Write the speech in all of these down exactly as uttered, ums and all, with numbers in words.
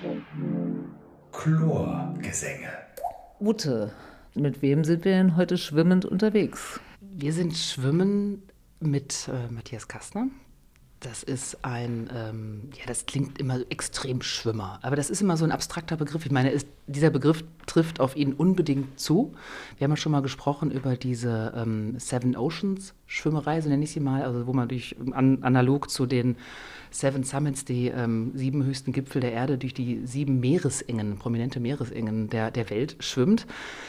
Chlorgesänge. Ute, mit wem sind wir denn heute schwimmend unterwegs? Wir sind schwimmen mit äh, Matthias Kastner. Das ist ein, ähm, ja, das klingt immer so extrem Schwimmer, aber das ist immer so ein abstrakter Begriff. Ich meine, ist, dieser Begriff trifft auf ihn unbedingt zu. Wir haben ja schon mal gesprochen über diese ähm, Seven Oceans Schwimmerei, so nenne ich sie mal, also wo man durch, an, analog zu den Seven Summits, die ähm, sieben höchsten Gipfel der Erde, durch die sieben Meeresengen, prominente Meeresengen der, der Welt schwimmt.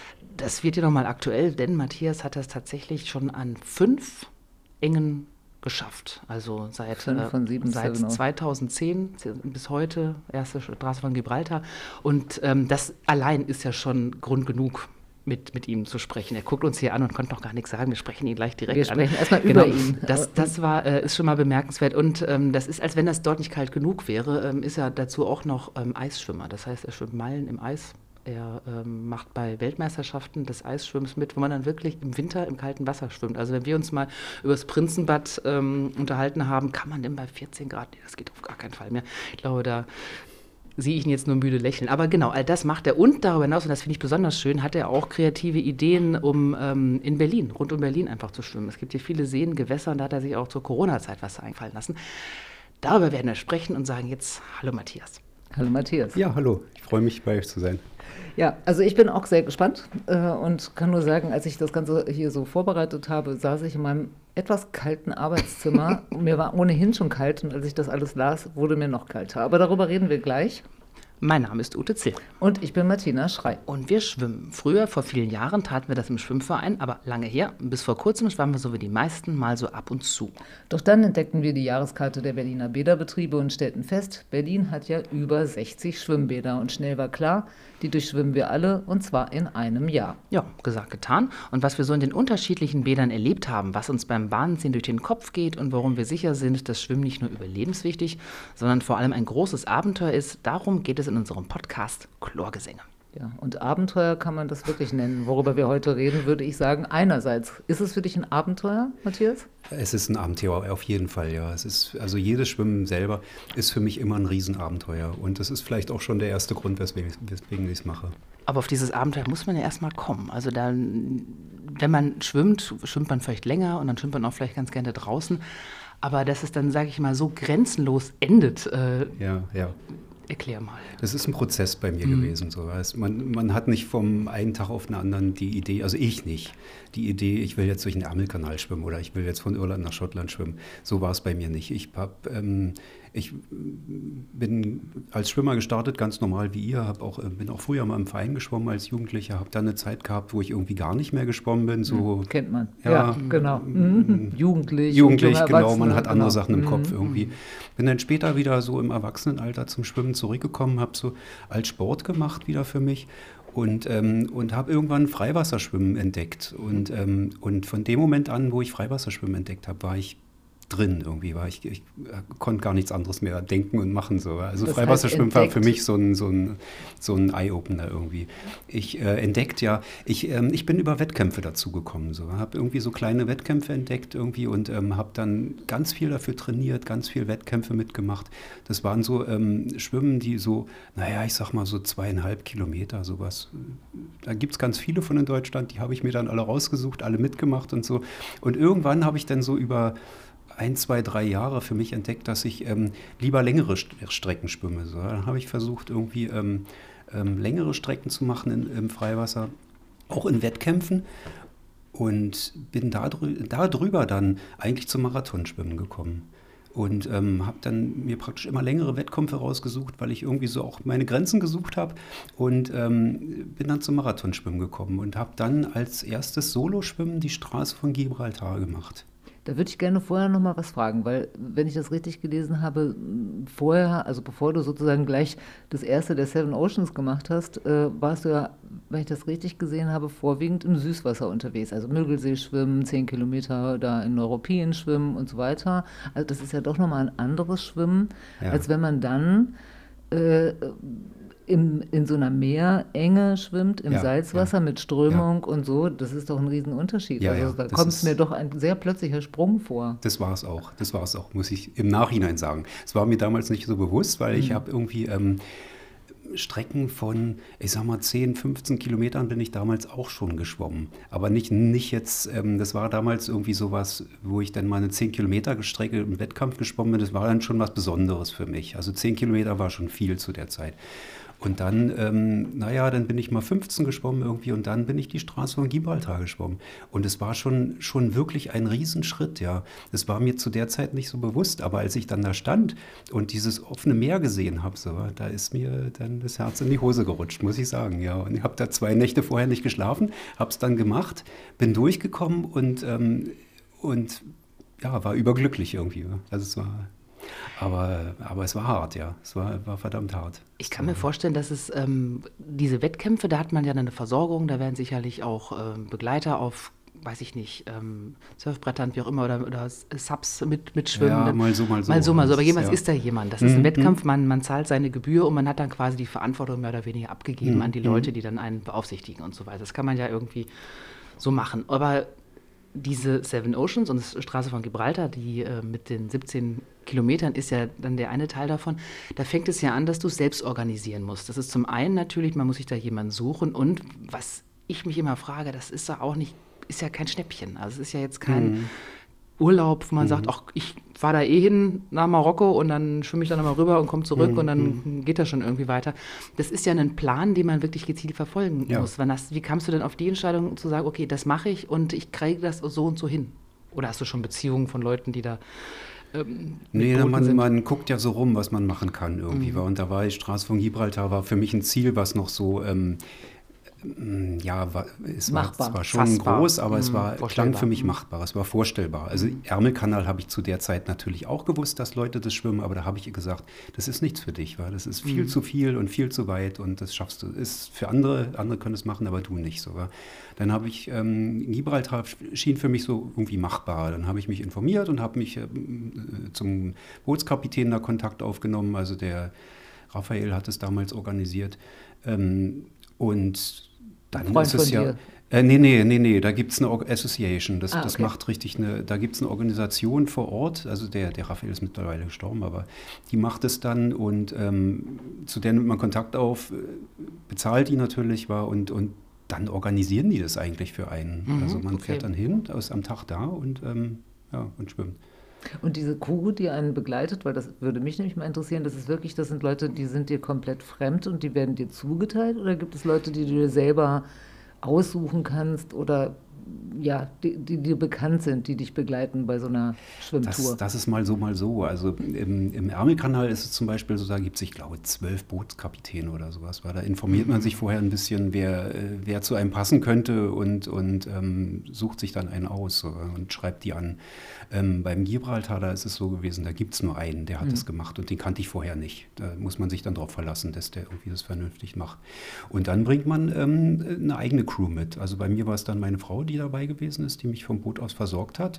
Das wird hier nochmal aktuell, denn Matthias hat das tatsächlich schon an fünf Engen geschafft. Also seit, Fünf von sieben, äh, seit Seven zweitausendzehn bis heute, erste Straße von Gibraltar. Und ähm, das allein ist ja schon Grund genug, mit, mit ihm zu sprechen. Er guckt uns hier an und konnte noch gar nichts sagen. Wir sprechen ihn gleich direkt an. Wir sprechen erstmal genau, über ihn. Das, das war, äh, ist schon mal bemerkenswert. Und ähm, das ist, als wenn das dort nicht kalt genug wäre, ähm, ist er dazu auch noch ähm, Eisschwimmer. Das heißt, er schwimmt Meilen im Eis. Er ähm, macht bei Weltmeisterschaften des Eisschwimmens mit, wo man dann wirklich im Winter im kalten Wasser schwimmt. Also wenn wir uns mal über das Prinzenbad ähm, unterhalten haben, kann man denn bei vierzehn Grad, nee, das geht auf gar keinen Fall mehr. Ich glaube, da sehe ich ihn jetzt nur müde lächeln. Aber genau, all das macht er. Und darüber hinaus, und das finde ich besonders schön, hat er auch kreative Ideen, um ähm, in Berlin, rund um Berlin einfach zu schwimmen. Es gibt hier viele Seen, Gewässer, und da hat er sich auch zur Corona-Zeit was einfallen lassen. Darüber werden wir sprechen und sagen jetzt Hallo Matthias. Hallo Matthias. Ja, hallo. Ich freue mich, bei euch zu sein. Ja, also ich bin auch sehr gespannt äh, und kann nur sagen, als ich das Ganze hier so vorbereitet habe, saß ich in meinem etwas kalten Arbeitszimmer. Mir war ohnehin schon kalt und als ich das alles las, wurde mir noch kalter. Aber darüber reden wir gleich. Mein Name ist Ute Zill. Und ich bin Martina Schrei. Und wir schwimmen. Früher, vor vielen Jahren, taten wir das im Schwimmverein, aber lange her. Bis vor kurzem schwammen wir so wie die meisten mal so ab und zu. Doch dann entdeckten wir die Jahreskarte der Berliner Bäderbetriebe und stellten fest, Berlin hat ja über sechzig Schwimmbäder. Und schnell war klar, die durchschwimmen wir alle und zwar in einem Jahr. Ja, gesagt, getan. Und was wir so in den unterschiedlichen Bädern erlebt haben, was uns beim Bahnziehen durch den Kopf geht und warum wir sicher sind, dass Schwimmen nicht nur überlebenswichtig, sondern vor allem ein großes Abenteuer ist, darum geht es in unserem Podcast Chlorgesänge. Ja, und Abenteuer kann man das wirklich nennen. Worüber wir heute reden, würde ich sagen, einerseits. Ist es für dich ein Abenteuer, Matthias? Es ist ein Abenteuer, auf jeden Fall, ja. Es ist, also jedes Schwimmen selber ist für mich immer ein Riesenabenteuer. Und das ist vielleicht auch schon der erste Grund, weswegen, weswegen ich es mache. Aber auf dieses Abenteuer muss man ja erstmal kommen. Also dann, wenn man schwimmt, schwimmt man vielleicht länger und dann schwimmt man auch vielleicht ganz gerne draußen. Aber dass es dann, sage ich mal, so grenzenlos endet. Äh, ja, ja. Erklär mal. Das ist ein Prozess bei mir mhm. gewesen. So. Also man, man hat nicht vom einen Tag auf den anderen die Idee, also ich nicht, die Idee, ich will jetzt durch den Ärmelkanal schwimmen oder ich will jetzt von Irland nach Schottland schwimmen. So war es bei mir nicht. Ich, hab, ähm, ich bin als Schwimmer gestartet, ganz normal wie ihr, hab auch, bin auch früher mal im Verein geschwommen als Jugendlicher, habe dann eine Zeit gehabt, wo ich irgendwie gar nicht mehr geschwommen bin. So, kennt man. Ja, ja genau. Mhm. Jugendlich. Jugendlich, genau. Man hat andere genau. Sachen im mhm. Kopf irgendwie. Bin dann später wieder so im Erwachsenenalter zum Schwimmen zurückgekommen, habe so als Sport gemacht wieder für mich und, ähm, und habe irgendwann Freiwasserschwimmen entdeckt. Und, ähm, und von dem Moment an, wo ich Freiwasserschwimmen entdeckt habe, war ich drin irgendwie, war ich, ich konnte gar nichts anderes mehr denken und machen. So. Also das Freiwasserschwimmen war für mich so ein, so ein, so ein Eye-Opener irgendwie. Ich äh, entdeckt ja, ich, ähm, ich bin über Wettkämpfe dazugekommen, so. Habe irgendwie so kleine Wettkämpfe entdeckt irgendwie und ähm, habe dann ganz viel dafür trainiert, ganz viel Wettkämpfe mitgemacht. Das waren so ähm, Schwimmen, die so, naja, ich sag mal so zweieinhalb Kilometer, sowas. Da gibt es ganz viele von in Deutschland, die habe ich mir dann alle rausgesucht, alle mitgemacht und so. Und irgendwann habe ich dann so über ein, zwei, drei Jahre für mich entdeckt, dass ich ähm, lieber längere Strecken schwimme. So, dann habe ich versucht, irgendwie ähm, ähm, längere Strecken zu machen in, im Freiwasser, auch in Wettkämpfen und bin darüber, darüber dann eigentlich zum Marathonschwimmen gekommen. Und ähm, habe dann mir praktisch immer längere Wettkämpfe rausgesucht, weil ich irgendwie so auch meine Grenzen gesucht habe und ähm, bin dann zum Marathonschwimmen gekommen und habe dann als erstes Soloschwimmen die Straße von Gibraltar gemacht. Da würde ich gerne vorher noch mal was fragen, weil, wenn ich das richtig gelesen habe, vorher, also bevor du sozusagen gleich das erste der Seven Oceans gemacht hast, äh, warst du ja, wenn ich das richtig gesehen habe, vorwiegend im Süßwasser unterwegs. Also Müggelsee schwimmen, zehn Kilometer da in Neuruppin schwimmen und so weiter. Also das ist ja doch nochmal ein anderes Schwimmen, ja. als wenn man dann äh, Im, in so einer Meerenge schwimmt, im ja, Salzwasser ja, mit Strömung ja. und so, das ist doch ein Riesenunterschied. Ja, also ja, da kommt es mir doch ein sehr plötzlicher Sprung vor. Das war es auch, das war es auch, muss ich im Nachhinein sagen. Es war mir damals nicht so bewusst, weil mhm. ich habe irgendwie, ähm, Strecken von, ich sag mal, zehn, fünfzehn Kilometern bin ich damals auch schon geschwommen. Aber nicht, nicht jetzt, ähm, das war damals irgendwie sowas, wo ich dann mal eine zehn Kilometer Strecke im Wettkampf geschwommen bin. Das war dann schon was Besonderes für mich. Also zehn Kilometer war schon viel zu der Zeit. Und dann, ähm, naja, dann bin ich mal fünfzehn geschwommen irgendwie und dann bin ich die Straße von Gibraltar geschwommen. Und es war schon, schon wirklich ein Riesenschritt, ja. Das war mir zu der Zeit nicht so bewusst, aber als ich dann da stand und dieses offene Meer gesehen habe, so, da ist mir dann das Herz in die Hose gerutscht, muss ich sagen, ja. Und ich habe da zwei Nächte vorher nicht geschlafen, habe es dann gemacht, bin durchgekommen und, ähm, und ja, war überglücklich irgendwie. Also es war... Aber, aber es war hart, ja. Es war, war verdammt hart. Ich kann mir vorstellen, dass es ähm, diese Wettkämpfe, da hat man ja eine Versorgung, da werden sicherlich auch ähm, Begleiter auf, weiß ich nicht, ähm, Surfbrettern, wie auch immer, oder, oder Subs mit, mitschwimmen. Ja, mal so, mal so. Mal so, mal so. Aber Das ist, jemals ja. ist da jemand. Das ist ein Wettkampf, man, man zahlt seine Gebühr und man hat dann quasi die Verantwortung mehr oder weniger abgegeben Mhm. an die Leute, die dann einen beaufsichtigen und so weiter. Das kann man ja irgendwie so machen. Aber diese Seven Oceans und die Straße von Gibraltar, die äh, mit den siebzehn Kilometern ist ja dann der eine Teil davon, da fängt es ja an, dass du es selbst organisieren musst. Das ist zum einen natürlich, man muss sich da jemanden suchen und was ich mich immer frage, das ist ja auch nicht, ist ja kein Schnäppchen. Also es ist ja jetzt kein Mhm. Urlaub, wo man sagt, ach, ich fahre da eh hin nach Marokko und dann schwimme ich dann nochmal rüber und komme zurück Mhm. und dann geht das schon irgendwie weiter. Das ist ja ein Plan, den man wirklich gezielt verfolgen Ja. muss. Wann hast, wie kamst du denn auf die Entscheidung zu sagen, okay, das mache ich und ich kriege das so und so hin? Oder hast du schon Beziehungen von Leuten, die da ähm, mit Nee, Booten man, sind? man guckt ja so rum, was man machen kann irgendwie. Mhm. Und da war die Straße von Gibraltar war für mich ein Ziel, was noch so, ähm, ähm, ja, war, es war Machbar. zwar schon Fassbar. groß, aber es Mhm, war, klang vorstellbar. für mich Mhm. machbar, es war vorstellbar. Also Ärmelkanal habe ich zu der Zeit natürlich auch gewusst, dass Leute das schwimmen, aber da habe ich ihr gesagt, das ist nichts für dich, weil das ist viel Mhm. zu viel und viel zu weit und das schaffst du. Ist für andere, andere können es machen, aber du nicht sogar. Dann habe ich, ähm, Gibraltar schien für mich so irgendwie machbar. Dann habe ich mich informiert und habe mich ähm, zum Bootskapitän da Kontakt aufgenommen. Also der Raphael hat es damals organisiert. Ähm, und dann Freund ist es von ja. dir. Äh, nee, nee, nee, nee, da gibt es eine Or- Association. Das, Ah, das okay. macht richtig eine, da gibt es eine Organisation vor Ort. Also der, der Raphael ist mittlerweile gestorben, aber die macht es dann und ähm, zu der nimmt man Kontakt auf, äh, bezahlt die natürlich, war und, und dann organisieren die das eigentlich für einen. Mhm, also man okay. fährt dann hin, ist am Tag da und, ähm, ja, und schwimmt. Und diese Crew, die einen begleitet, weil das würde mich nämlich mal interessieren, das ist wirklich, das sind Leute, die sind dir komplett fremd und die werden dir zugeteilt oder gibt es Leute, die du dir selber aussuchen kannst oder ja, die, die dir bekannt sind, die dich begleiten bei so einer Schwimmtour? Das, das ist mal so, mal so. Also im, im Ärmelkanal ist es zum Beispiel so, da gibt es, ich glaube, zwölf Bootskapitäne oder sowas. Weil da informiert man sich vorher ein bisschen, wer, äh, wer zu einem passen könnte und, und ähm, sucht sich dann einen aus so, und schreibt die an. Ähm, beim Gibraltar, da ist es so gewesen, da gibt es nur einen, der hat das gemacht und den kannte ich vorher nicht. Da muss man sich dann darauf verlassen, dass der irgendwie das vernünftig macht. Und dann bringt man ähm, eine eigene Crew mit. Also bei mir war es dann meine Frau, die dabei gewesen ist, die mich vom Boot aus versorgt hat.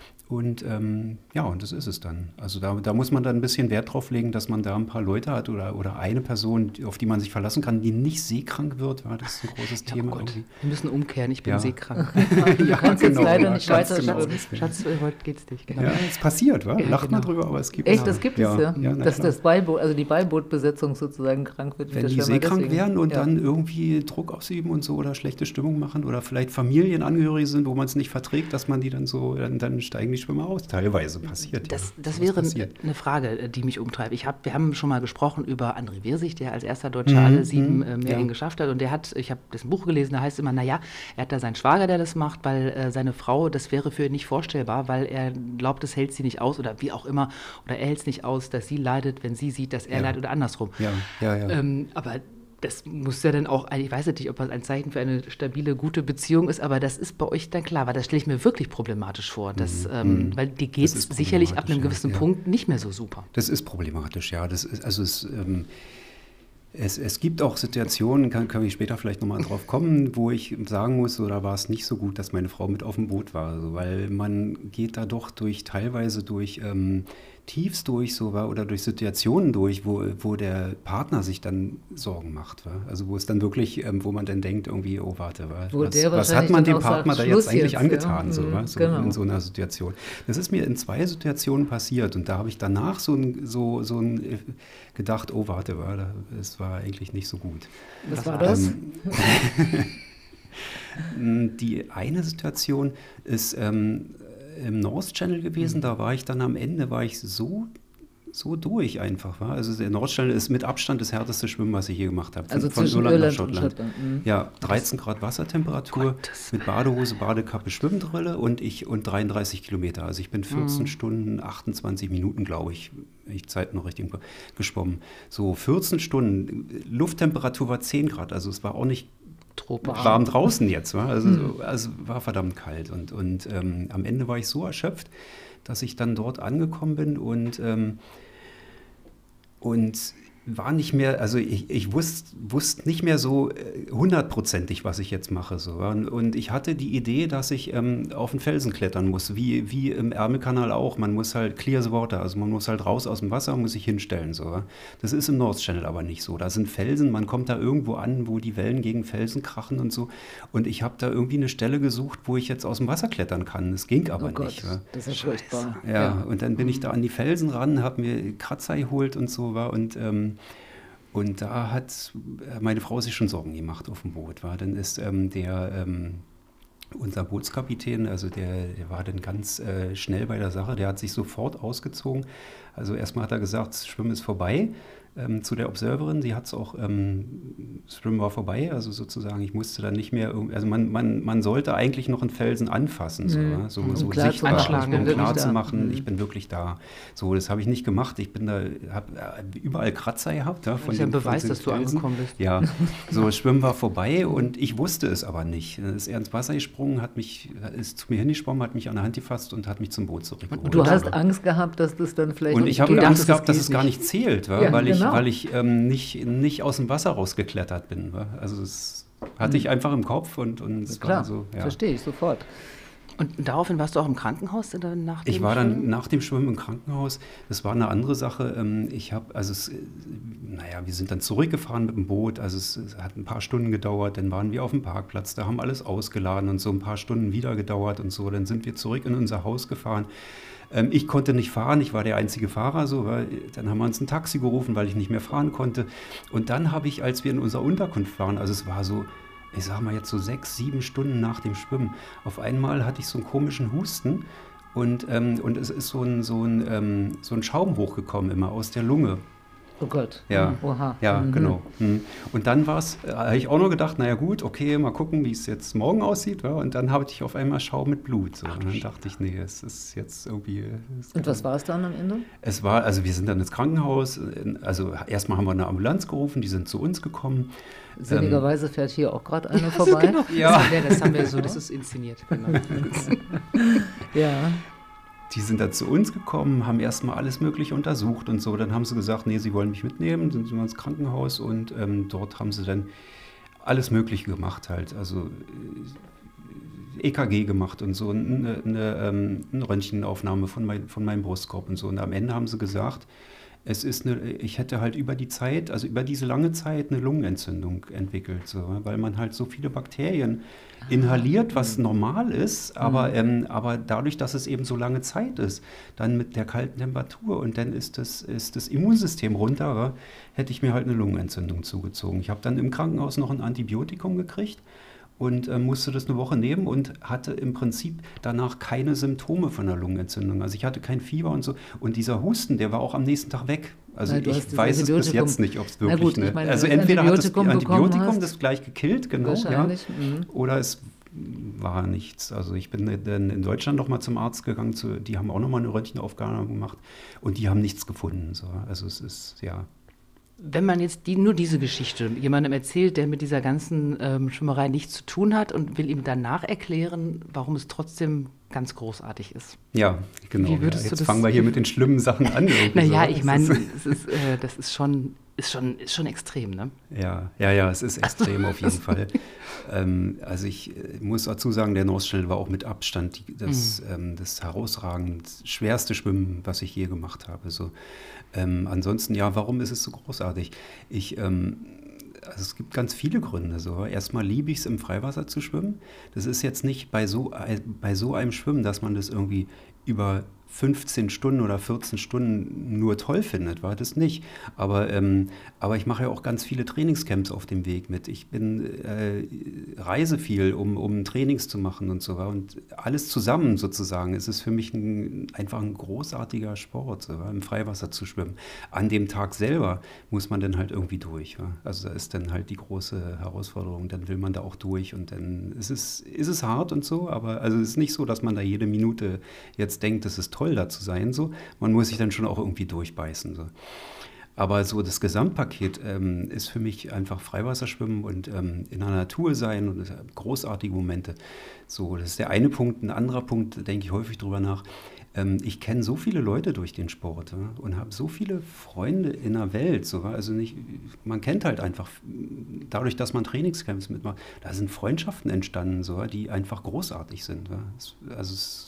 Und ähm, ja, und das ist es dann. Also da, da muss man dann ein bisschen Wert drauf legen, dass man da ein paar Leute hat oder, oder eine Person, auf die man sich verlassen kann, die nicht seekrank wird. Ja, das ist ein großes Ja, Thema. oh Gott, irgendwie. wir müssen umkehren, ich bin Ja. seekrank. Du kannst jetzt genau, leider ja, nicht ganz weiter genau. schwimmen. Schatz, heute geht's nicht. Genau. Ja, es passiert, wa? Ja, Lacht man genau. drüber, aber es gibt Echt, es. das gibt es ja. ja na dass klar. das Beiboot, also die Beibootbesetzung sozusagen krank wird. wie Wenn der die Schwimmer, seekrank deswegen- werden und ja. dann irgendwie Druck ausüben und so oder schlechte Stimmung machen oder vielleicht Familienangehörige sind, wo man es nicht verträgt, dass man die dann so, dann, dann steigen die Schwimmer aus. Teilweise passiert. Das, ja. das Sowas wäre passiert. eine Frage, die mich umtreibt. Ich hab, wir haben schon mal gesprochen über André Wirsig, der als erster Deutscher Mhm, alle sieben mhm, äh, Meergänge ja. geschafft hat. Und der hat, ich habe das Buch gelesen, da heißt immer, naja, er hat da seinen Schwager, der das macht, weil äh, seine Frau, das wäre für ihn nicht vorstellbar, weil er glaubt, das hält sie nicht aus oder wie auch immer. Oder er hält es nicht aus, dass sie leidet, wenn sie sieht, dass er Ja. leidet oder andersrum. Ja, ja, ja. Ähm, aber das muss ja dann auch, ich weiß nicht, ob das ein Zeichen für eine stabile, gute Beziehung ist, aber das ist bei euch dann klar, weil das stelle ich mir wirklich problematisch vor. Dass, ähm, weil die geht Das ist sicherlich ab einem problematisch, gewissen ja, ja. Punkt nicht mehr so super. Das ist problematisch, ja. Das ist, also es, ähm, es, es gibt auch Situationen, kann, kann ich später vielleicht nochmal drauf kommen, wo ich sagen muss, so, da war es nicht so gut, dass meine Frau mit auf dem Boot war. Also, weil man geht da doch durch, teilweise durch ähm, Tiefs durch so war oder durch Situationen durch, wo, wo der Partner sich dann Sorgen macht. War. Also wo es dann wirklich, ähm, wo man dann denkt, irgendwie, oh warte, war, Wo was, der was hat wahrscheinlich man dann dem auch Partner sagt, da jetzt Schluss eigentlich jetzt, angetan, ja. so, Mhm, war, so genau. in so einer Situation. Das ist mir in zwei Situationen passiert und da habe ich danach so ein, so, so ein äh, gedacht, oh warte, war, das war eigentlich nicht so gut. Was, Was war war das? Ähm, Die eine Situation ist ähm, im North Channel gewesen, da war ich dann am Ende, war ich so, so durch einfach. War. Also der North Channel ist mit Abstand das härteste Schwimmen, was ich je gemacht habe. Also von zwischen Irland nach Irland und Schottland. Schottland. Mhm. Ja, dreizehn Grad Wassertemperatur Gottes mit Badehose, Badekappe, Schwimmbrille und ich und dreiunddreißig Kilometer. Also ich bin vierzehn Mhm. Stunden, achtundzwanzig Minuten, glaube ich, wenn ich Zeit noch richtig geschwommen. So vierzehn Stunden, Lufttemperatur war zehn Grad, also es war auch nicht Tropisch. warm draußen jetzt, war. Also, Hm. so- also war verdammt kalt. Und, und ähm, am Ende war ich so erschöpft, dass ich dann dort angekommen bin und, ähm, und war nicht mehr, also ich, ich wusste, wusste nicht mehr so äh, hundertprozentig, was ich jetzt mache. So. Und, und ich hatte die Idee, dass ich ähm, auf den Felsen klettern muss, wie, wie im Ärmelkanal auch. Man muss halt clear the water, also man muss halt raus aus dem Wasser und muss sich hinstellen. So. Das ist im North Channel aber nicht so. Da sind Felsen, man kommt da irgendwo an, wo die Wellen gegen Felsen krachen und so. Und ich habe da irgendwie eine Stelle gesucht, wo ich jetzt aus dem Wasser klettern kann. Das ging aber Oh Gott, nicht. Wa? das ist furchtbar. Ja, und dann bin ich da an die Felsen ran, habe mir Kratzer geholt und so war und ähm, und da hat meine Frau sich schon Sorgen gemacht auf dem Boot. War. Dann ist ähm, der ähm, unser Bootskapitän, also der, der war dann ganz äh, schnell bei der Sache, der hat sich sofort ausgezogen. Also erstmal hat er gesagt, das Schwimmen ist vorbei. Ähm, zu der Observerin, die hat es auch, ähm, das Schwimmen war vorbei, also sozusagen, ich musste dann nicht mehr, irg- also man, man, man sollte eigentlich noch einen Felsen anfassen, so, Mhm. ja, so, Um so klar zu sichtbar, machen, ich bin um wirklich klar da. zu machen, Mhm. ich bin wirklich da. So, das habe ich nicht gemacht, ich bin da, habe überall Kratzer gehabt. Ja, Das von ist ja ein den- von Beweis, den dass du Felsen. angekommen bist. Ja, so, das Schwimmen war vorbei und ich wusste es aber nicht. Er ist eher ins Wasser gesprungen, hat mich, ist zu mir hingeschwommen, hat mich an der Hand gefasst und hat mich zum Boot zurückgeholt. Und du hast Aber- Angst gehabt, dass das dann vielleicht und nicht ich habe geht. Angst das gehabt, dass geht es gar nicht. nicht zählt, wa? Ja, weil ich, genau. weil ich ähm, nicht, nicht aus dem Wasser rausgeklettert bin. Wa? Also das hatte ich einfach im Kopf und, und es Klar, war so. Ja. verstehe ich sofort. Und daraufhin warst du auch im Krankenhaus dann nach dem Ich war dann Schwimmen? nach dem Schwimmen im Krankenhaus. Das war eine andere Sache. Ähm, Ich habe, also es, äh, naja, wir sind dann zurückgefahren mit dem Boot. Also es, es hat ein paar Stunden gedauert. Dann waren wir auf dem Parkplatz. Da haben alles ausgeladen und so ein paar Stunden wieder gedauert und so. Dann sind wir zurück in unser Haus gefahren. Ähm, Ich konnte nicht fahren. Ich war der einzige Fahrer. So, weil, dann haben wir uns ein Taxi gerufen, weil ich nicht mehr fahren konnte. Und dann habe ich, als wir in unserer Unterkunft waren, also es war so, ich sag mal jetzt so sechs, sieben Stunden nach dem Schwimmen, auf einmal hatte ich so einen komischen Husten und, ähm, und es ist so ein, so, ein, ähm, so ein Schaum hochgekommen immer aus der Lunge. Oh Gott. Ja, Oha. ja, Mhm. genau. Mhm. Und dann war es, äh, habe ich auch noch gedacht, naja gut, okay, mal gucken, wie es jetzt morgen aussieht. Ja? Und dann habe ich auf einmal Schaum mit Blut. So. Und dann dachte ich, nee, es ist jetzt irgendwie... Es Und was war es dann am Ende? Es war, also wir sind dann ins Krankenhaus, also erstmal haben wir eine Ambulanz gerufen, die sind zu uns gekommen. Sinnigerweise fährt hier auch gerade eine Also vorbei. genau, Ja. das, haben wir, das haben wir so, das ist inszeniert. Genau. Ja. Die sind dann zu uns gekommen, haben erstmal alles Mögliche untersucht und so. Dann haben sie gesagt, nee, sie wollen mich mitnehmen, sind wir ins Krankenhaus und ähm, dort haben sie dann alles Mögliche gemacht halt. Also äh, E K G gemacht und so, eine, eine, ähm, eine Röntgenaufnahme von, mein, von meinem Brustkorb und so. Und am Ende haben sie gesagt, es ist eine, ich hätte halt über die Zeit, also über diese lange Zeit eine Lungenentzündung entwickelt, so, weil man halt so viele Bakterien inhaliert, was normal ist, aber, ähm, aber dadurch, dass es eben so lange Zeit ist, dann mit der kalten Temperatur und dann ist das, ist das Immunsystem runter, hätte ich mir halt eine Lungenentzündung zugezogen. Ich habe dann im Krankenhaus noch ein Antibiotikum gekriegt und äh, musste das eine Woche nehmen und hatte im Prinzip danach keine Symptome von einer Lungenentzündung. Also ich hatte kein Fieber und so. Und dieser Husten, der war auch am nächsten Tag weg. Also Weil du hast ich dieses weiß es bis Antibiotikum. jetzt nicht, ob es Na wirklich gut, ich eine... meine, also wenn du entweder hat das Antibiotikum bekommen Antibiotikum hast, das gleich gekillt, genau, ja, wahrscheinlich. Mhm. oder es war nichts. Also ich bin dann in Deutschland nochmal zum Arzt gegangen, zu, die haben auch nochmal eine Röntgenaufnahme gemacht und die haben nichts gefunden. So. Also es ist, ja... Wenn man jetzt die, nur diese Geschichte jemandem erzählt, der mit dieser ganzen ähm, Schwimmerei nichts zu tun hat und will ihm danach erklären, warum es trotzdem ganz großartig ist. Ja, genau. Wie würdest ja. du Jetzt das- fangen wir hier mit den schlimmen Sachen an. irgendwie Naja, so. ich Das meine, ist- es ist, äh, das ist schon ist schon, ist schon extrem, ne? Ja, ja, ja, es ist extrem auf jeden Fall. Ähm, also ich äh, muss dazu sagen, der North Channel war auch mit Abstand die, das, mhm. ähm, das herausragend schwerste Schwimmen, was ich je gemacht habe. So, ähm, ansonsten, ja, warum ist es so großartig? Ich, ähm, also es gibt ganz viele Gründe. So. Erstmal liebe ich es, im Freiwasser zu schwimmen. Das ist jetzt nicht bei so, bei so einem Schwimmen, dass man das irgendwie über fünfzehn Stunden oder vierzehn Stunden nur toll findet, war das nicht. Aber, ähm, aber ich mache ja auch ganz viele Trainingscamps auf dem Weg mit. Ich bin äh, reise viel, um, um Trainings zu machen und so. Und alles zusammen sozusagen. Es ist für mich ein, einfach ein großartiger Sport, so, im Freiwasser zu schwimmen. An dem Tag selber muss man dann halt irgendwie durch. Ja? Also da ist dann halt die große Herausforderung. Dann will man da auch durch und dann ist es, ist es hart und so. Aber also es ist nicht so, dass man da jede Minute jetzt denkt, das ist toll, da zu sein. So. Man muss sich dann schon auch irgendwie durchbeißen. So. Aber so das Gesamtpaket ähm, ist für mich einfach Freiwasserschwimmen und ähm, in der Natur sein und großartige Momente. So, das ist der eine Punkt. Ein anderer Punkt, da denke ich häufig drüber nach. Ähm, ich kenne so viele Leute durch den Sport, ja, und habe so viele Freunde in der Welt. So, also nicht, man kennt halt einfach, dadurch, dass man Trainingscamps mitmacht, da sind Freundschaften entstanden, so, die einfach großartig sind. Ja. Es, also es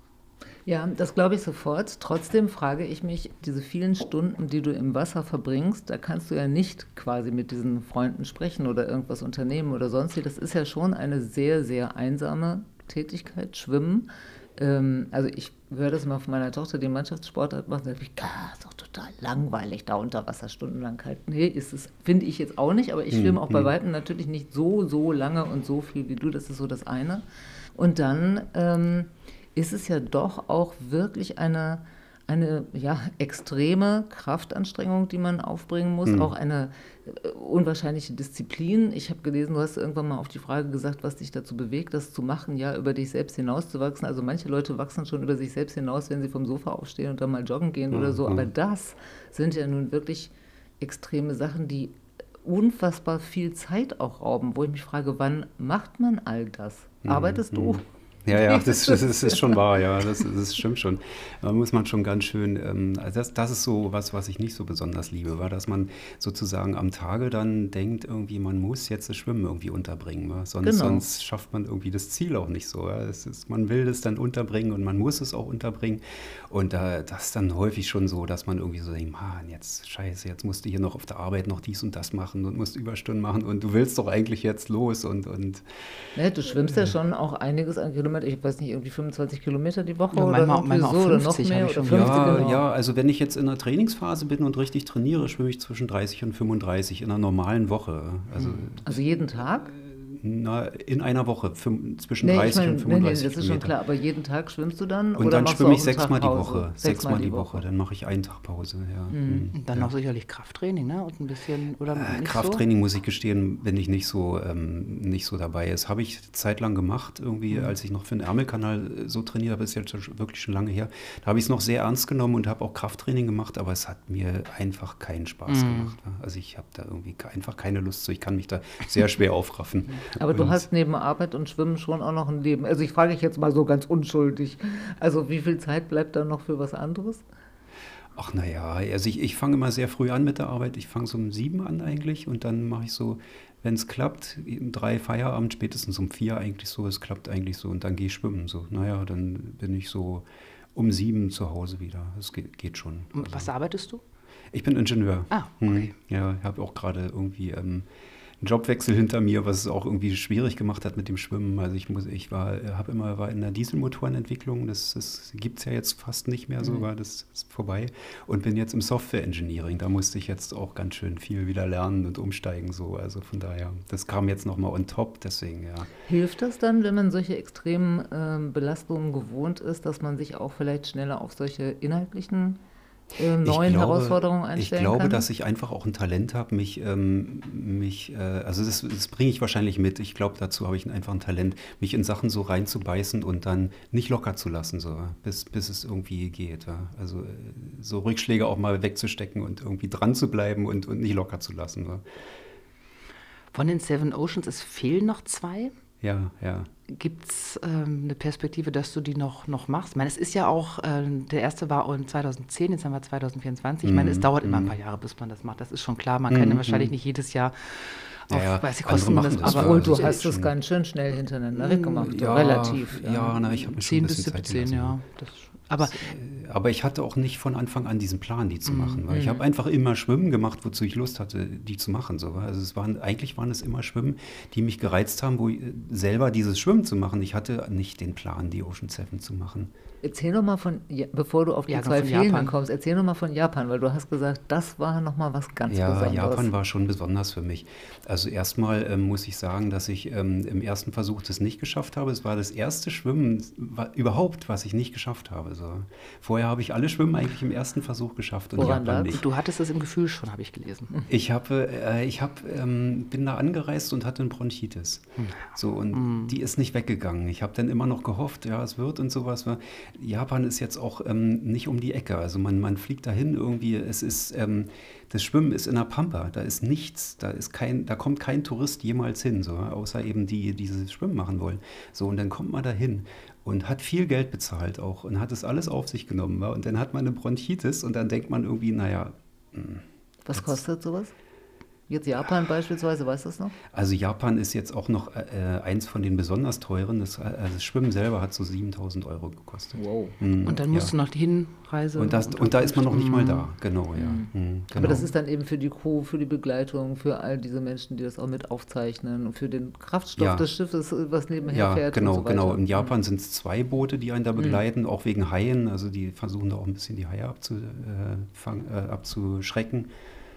Ja, das glaube ich sofort. Trotzdem frage ich mich, diese vielen Stunden, die du im Wasser verbringst, da kannst du ja nicht quasi mit diesen Freunden sprechen oder irgendwas unternehmen oder sonst wie. Das ist ja schon eine sehr, sehr einsame Tätigkeit, Schwimmen. Ähm, also ich höre das immer von meiner Tochter, die Mannschaftssportart macht, da denke ich, ah, ist doch total langweilig, da unter Wasser stundenlang halten. Nee, ist es, finde ich jetzt auch nicht, aber ich schwimme auch bei Weitem natürlich nicht so, so lange und so viel wie du, das ist so das eine. Und dann ähm, ist es ja doch auch wirklich eine, eine ja, extreme Kraftanstrengung, die man aufbringen muss, mhm. auch eine äh, unwahrscheinliche Disziplin. Ich habe gelesen, du hast irgendwann mal auf die Frage gesagt, was dich dazu bewegt, das zu machen, ja, über dich selbst hinauszuwachsen. Also manche Leute wachsen schon über sich selbst hinaus, wenn sie vom Sofa aufstehen und dann mal joggen gehen mhm. oder so. Aber das sind ja nun wirklich extreme Sachen, die unfassbar viel Zeit auch rauben, wo ich mich frage, wann macht man all das? Mhm. Arbeitest du? Ja, ja, das, das, ist, ist schon wahr, ja, das, das stimmt schon. Da muss man schon ganz schön, ähm, also das, das ist so was, was ich nicht so besonders liebe, war, dass man sozusagen am Tage dann denkt, irgendwie, man muss jetzt das Schwimmen irgendwie unterbringen, wa? Sonst, genau. sonst schafft man irgendwie das Ziel auch nicht so. Ja? Es ist, man will es dann unterbringen und man muss es auch unterbringen und äh, das ist dann häufig schon so, dass man irgendwie so denkt, Mann, jetzt scheiße, jetzt musst du hier noch auf der Arbeit noch dies und das machen und musst Überstunden machen und du willst doch eigentlich jetzt los und... und ja, du schwimmst äh, ja schon auch einiges an Kilometern. Ich weiß nicht, irgendwie fünfundzwanzig Kilometer die Woche ja, oder manchmal, manchmal so oder noch mehr? Oder fünfzig, ja, genau. ja, also wenn ich jetzt in der Trainingsphase bin und richtig trainiere, schwimme ich zwischen dreißig und fünfunddreißig in einer normalen Woche. Also, also jeden Tag? Na, in einer Woche, fünf, zwischen nee, dreißig ich mein, und fünfunddreißig nee, nee, das ist schon klar, aber jeden Tag schwimmst du dann? Und oder dann schwimme ich sechsmal die Pause? Woche. Sechsmal die Woche. Woche, dann mache ich einen Tag Pause. Ja. Mhm. Und dann ja. noch sicherlich Krafttraining, ne? Und ein bisschen, oder äh, nicht Krafttraining, so? muss ich gestehen, bin ich nicht so, ähm, nicht so dabei. Das habe ich zeitlang gemacht, irgendwie, mhm. als ich noch für den Ärmelkanal so trainiert habe, ist jetzt wirklich schon lange her. Da habe ich es noch sehr ernst genommen und habe auch Krafttraining gemacht, aber es hat mir einfach keinen Spaß mhm. gemacht. Also ich habe da irgendwie einfach keine Lust zu. Ich kann mich da sehr schwer aufraffen. Aber du und hast neben Arbeit und Schwimmen schon auch noch ein Leben. Also ich frage dich jetzt mal so ganz unschuldig. Also wie viel Zeit bleibt da noch für was anderes? Ach naja, also ich, ich fange immer sehr früh an mit der Arbeit. Ich fange so um sieben an eigentlich und dann mache ich so, wenn es klappt, um drei Feierabend, spätestens um vier eigentlich so. Es klappt eigentlich so und dann gehe ich schwimmen. So. Naja, dann bin ich so um sieben zu Hause wieder. Das geht, geht schon. Also, was arbeitest du? Ich bin Ingenieur. Ah, okay. Hm, ja, ich habe auch gerade irgendwie... Ähm, einen Jobwechsel hinter mir, was es auch irgendwie schwierig gemacht hat mit dem Schwimmen. Also ich muss, ich war, habe immer war in der Dieselmotorenentwicklung, das, das gibt es ja jetzt fast nicht mehr so, mhm. war das ist vorbei. Und bin jetzt im Software Engineering. Da musste ich jetzt auch ganz schön viel wieder lernen und umsteigen. So. Also von daher, das kam jetzt nochmal on top, deswegen ja. Hilft das dann, wenn man solche extremen äh, Belastungen gewohnt ist, dass man sich auch vielleicht schneller auf solche inhaltlichen Äh, neuen glaube, Herausforderungen einstellen Ich glaube, kann? dass ich einfach auch ein Talent habe, mich, ähm, mich äh, also das, das bringe ich wahrscheinlich mit. Ich glaube, dazu habe ich einfach ein Talent, mich in Sachen so reinzubeißen und dann nicht locker zu lassen, so, bis, bis es irgendwie geht. Ja. Also so Rückschläge auch mal wegzustecken und irgendwie dran zu bleiben und, und nicht locker zu lassen. So. Von den Seven Oceans, es fehlen noch zwei. Ja, ja. Gibt es ähm, eine Perspektive, dass du die noch, noch machst? Ich meine, es ist ja auch, äh, der erste war in zweitausendzehn, jetzt haben wir zwanzig vierundzwanzig. Ich meine, es Mhm, dauert immer ein mhm. paar Jahre, bis man das macht. Das ist schon klar. Man kann ja Mhm, wahrscheinlich mhm. nicht jedes Jahr auf, Ja, ja, weiß ich, andere Kosten machen das, das, aber Obwohl, ja, du das ist hast es schon- ganz schön schnell hintereinander weggemacht, Ja, relativ. Ja, na, ich habe mir schon zehn ein bis bisschen Zeit siebzehn, gelassen. ja. Das, aber Aber ich hatte auch nicht von Anfang an diesen Plan, die zu machen. Weil ich habe einfach immer Schwimmen gemacht, wozu ich Lust hatte, die zu machen. So. Also es waren, eigentlich waren es immer Schwimmen, die mich gereizt haben, wo ich, selber dieses Schwimmen zu machen. Ich hatte nicht den Plan, die Ocean Seven zu machen. Erzähl noch mal von, ja, bevor du auf die Ja, zwei von Fehlenden Japan. kommst, erzähl noch mal von Japan, weil du hast gesagt, das war noch mal was ganz Ja, Besonderes. Japan war schon besonders für mich. Also erstmal ähm, muss ich sagen, dass ich ähm, im ersten Versuch das nicht geschafft habe. Es war das erste Schwimmen wa- überhaupt, was ich nicht geschafft habe. So. Vorher habe ich alle Schwimmen eigentlich im ersten Versuch geschafft und Woran Japan lag's? nicht. du hattest es im Gefühl schon, habe ich gelesen. Ich habe, äh, ich hab, ähm, bin da angereist und hatte eine Bronchitis. So, und die ist nicht weggegangen. Ich habe dann immer noch gehofft, ja, es wird und sowas. Japan ist jetzt auch ähm, nicht um die Ecke. Also man, man fliegt dahin irgendwie. Es ist, ähm, das Schwimmen ist in der Pampa. Da ist nichts. Da ist kein, da kommt kein Tourist jemals hin, so, außer eben die, die dieses Schwimmen machen wollen. So, und dann kommt man dahin und hat viel Geld bezahlt auch und hat es alles auf sich genommen. Wa? Und dann hat man eine Bronchitis und dann denkt man irgendwie, naja, Was kostet sowas? Jetzt Japan beispielsweise, weißt du das noch? also Japan ist jetzt auch noch äh, eins von den besonders teuren. Das, äh, das Schwimmen selber hat so siebentausend Euro gekostet. Wow. Mhm, Und dann musst ja. du noch die Hinreise. Und, das, und da ist man noch nicht mal da, genau, ja. Mhm, Aber genau. das ist dann eben für die Crew, für die Begleitung, für all diese Menschen, die das auch mit aufzeichnen und für den Kraftstoff Ja. des Schiffes, was nebenher Ja, fährt genau, und so weiter. genau. In Japan sind es zwei Boote, die einen da begleiten, auch wegen Haien. Also die versuchen da auch ein bisschen die Haie abzu, äh, fang, äh, abzuschrecken.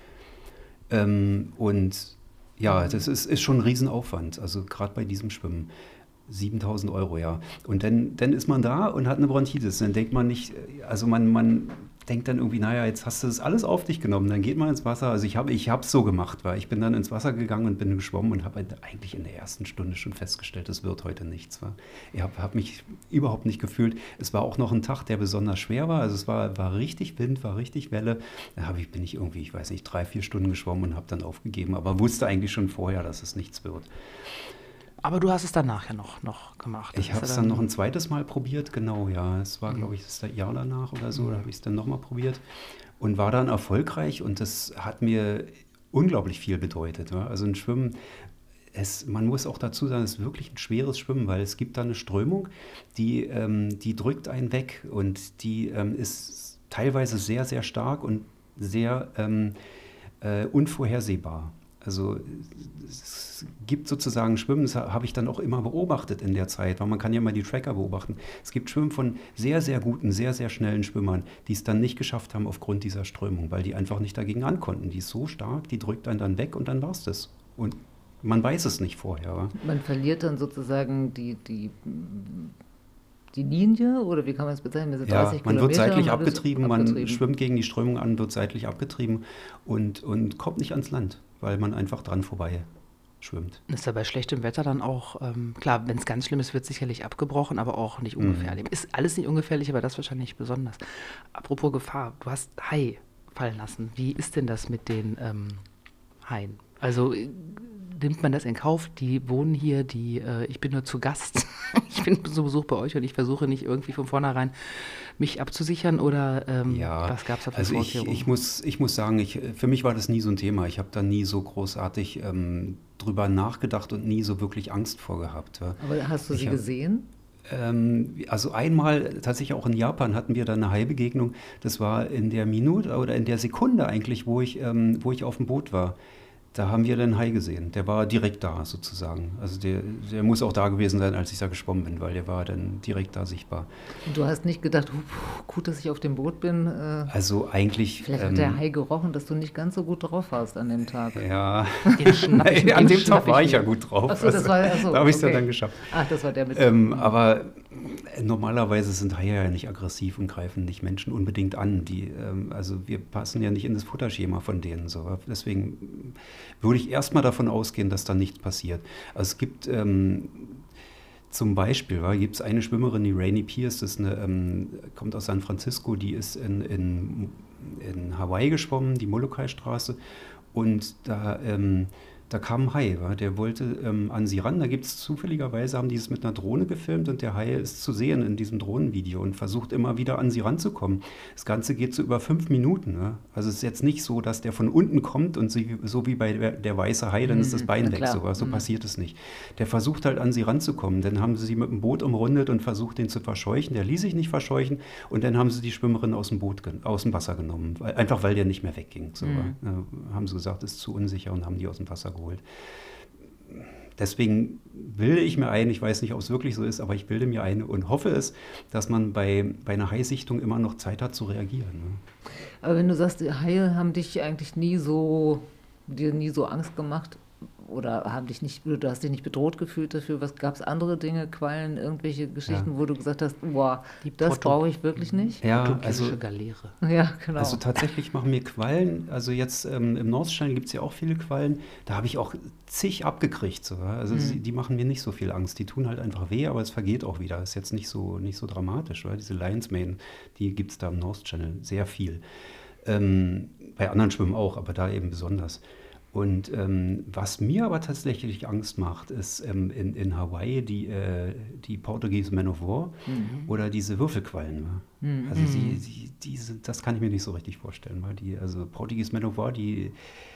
Ähm, und ja, das ist, ist schon ein Riesenaufwand, also gerade bei diesem Schwimmen. siebentausend Euro, ja. Und dann, dann ist man da und hat eine Bronchitis. Dann denkt man nicht, also man, man denkt dann irgendwie, naja, jetzt hast du das alles auf dich genommen. Dann geht man ins Wasser. Also ich habe ich es so gemacht, weil ich bin dann ins Wasser gegangen und bin geschwommen und habe eigentlich in der ersten Stunde schon festgestellt, es wird heute nichts. Wa? Ich habe hab mich überhaupt nicht gefühlt. Es war auch noch ein Tag, der besonders schwer war. Also es war, war richtig Wind, war richtig Welle. Da hab ich, bin ich irgendwie, ich weiß nicht, drei, vier Stunden geschwommen und habe dann aufgegeben. Aber wusste eigentlich schon vorher, dass es nichts wird. Aber du hast es dann nachher noch, noch gemacht. Ich Das habe ist es ja dann noch ein zweites Mal probiert, genau, ja. Es war, glaube ich, das Jahr danach oder so, da habe ich es dann nochmal probiert und war dann erfolgreich und das hat mir unglaublich viel bedeutet. Ja. Also ein Schwimmen, es, man muss auch dazu sagen, es ist wirklich ein schweres Schwimmen, weil es gibt da eine Strömung, die, ähm, die drückt einen weg und die ähm, ist teilweise sehr, sehr stark und sehr ähm, äh, unvorhersehbar. Also es gibt sozusagen Schwimmen, das habe ich dann auch immer beobachtet in der Zeit, weil man kann ja mal die Tracker beobachten. Es gibt Schwimmen von sehr, sehr guten, sehr, sehr schnellen Schwimmern, die es dann nicht geschafft haben aufgrund dieser Strömung, weil die einfach nicht dagegen ankonnten. Die ist so stark, die drückt einen dann weg und dann war es das. Und man weiß es nicht vorher. Wa? Man verliert dann sozusagen die, die, die Linie, oder wie kann man es bezeichnen? Das sind Ja, dreißig man wird Kilometer, seitlich man wird abgetrieben, man abgetrieben. schwimmt gegen die Strömung an, wird seitlich abgetrieben und, und kommt nicht ans Land, weil man einfach dran vorbei schwimmt. Ist ja bei schlechtem Wetter dann auch, ähm, klar, wenn es ganz schlimm ist, wird sicherlich abgebrochen, aber auch nicht ungefährlich. Ist alles nicht ungefährlich, aber das wahrscheinlich besonders. Apropos Gefahr, du hast Hai fallen lassen. Wie ist denn das mit den ähm, Haien? Also äh, nimmt man das in Kauf? Die wohnen hier, die, äh, ich bin nur zu Gast. Ich bin zu Besuch bei euch und ich versuche nicht irgendwie von vornherein mich abzusichern oder ähm, Ja, was gab es da für also ich, Vorkehrungen? ich, muss, ich muss sagen, ich, für mich war das nie so ein Thema. Ich habe da nie so großartig ähm, drüber nachgedacht und nie so wirklich Angst vor gehabt. Ja. Aber hast du Ich sie hab- gesehen? Ähm, also einmal, tatsächlich auch in Japan, hatten wir da eine Haibegegnung. Das war in der Minute oder in der Sekunde eigentlich, wo ich, ähm, wo ich auf dem Boot war. Da haben wir den Hai gesehen. Der war direkt da sozusagen. Also der, der muss auch da gewesen sein, als ich da geschwommen bin, weil der war dann direkt da sichtbar. Und du hast nicht gedacht, "Huh, gut, dass ich auf dem Boot bin. Äh, Also eigentlich... vielleicht hat ähm, der Hai gerochen, dass du nicht ganz so gut drauf warst an dem Tag. Ja, Den schnapp ich- an den dem schnapp Tag war ich ja mir. gut drauf. Ach so, das war- ach so, da habe ich es okay. ja dann geschafft. Ach, das war der mit Ähm, aber normalerweise sind Haie ja nicht aggressiv und greifen nicht Menschen unbedingt an. Die, ähm, also wir passen ja nicht in das Futterschema von denen. So. Deswegen würde ich erstmal davon ausgehen, dass da nichts passiert. Also es gibt ähm, zum Beispiel, gibt es eine Schwimmerin, die Rainey Pierce, das ist eine, ähm, kommt aus San Francisco, die ist in, in, in Hawaii geschwommen, die Molokai-Straße. Und da... Ähm, Da kam ein Hai, wa? Der wollte ähm, an sie ran. Da gibt es zufälligerweise, haben die es mit einer Drohne gefilmt und der Hai ist zu sehen in diesem Drohnenvideo und versucht immer wieder an sie ranzukommen. Das Ganze geht so über fünf Minuten. Ne? Also es ist jetzt nicht so, dass der von unten kommt und sie, so wie bei der, der weiße Hai, dann ist das Bein Na weg. klar. So, so Mhm. passiert es nicht. Der versucht halt an sie ranzukommen. Dann haben sie sie mit dem Boot umrundet und versucht, den zu verscheuchen. Der ließ sich nicht verscheuchen und dann haben sie die Schwimmerin aus dem Boot, gen- aus dem Wasser genommen. Weil- Einfach weil der nicht mehr wegging. So, Mhm. äh, haben sie gesagt, ist zu unsicher und haben die aus dem Wasser geholt. Deswegen bilde ich mir ein, ich weiß nicht, ob es wirklich so ist, aber ich bilde mir ein und hoffe es, dass man bei, bei einer Haisichtung immer noch Zeit hat zu reagieren. Ne? Aber wenn du sagst, die Haie haben dich eigentlich nie so, dir nie so Angst gemacht oder haben dich nicht, du hast dich nicht bedroht gefühlt dafür, was gab es andere Dinge, Quallen, irgendwelche Geschichten, Ja. wo du gesagt hast, boah, Die das Portu- brauche ich wirklich nicht? Ja, Portugiesische also, Galeere. Ja, genau. also tatsächlich machen mir Quallen, also jetzt ähm, im North Channel gibt es ja auch viele Quallen, da habe ich auch zig abgekriegt. So, ja. Also Mhm. sie, die machen mir nicht so viel Angst, die tun halt einfach weh, aber es vergeht auch wieder. Ist jetzt nicht so, nicht so dramatisch, weil diese Lion's Mane, die gibt es da im North Channel sehr viel. Ähm, bei anderen Schwimmen auch, aber da eben besonders. Und ähm, was mir aber tatsächlich Angst macht, ist ähm, in, in Hawaii die, äh, die Portuguese Man of War oder diese Würfelquallen. Ne? Also sie, sie, diese, das kann ich mir nicht so richtig vorstellen, weil die, also Portuguese Man of War, die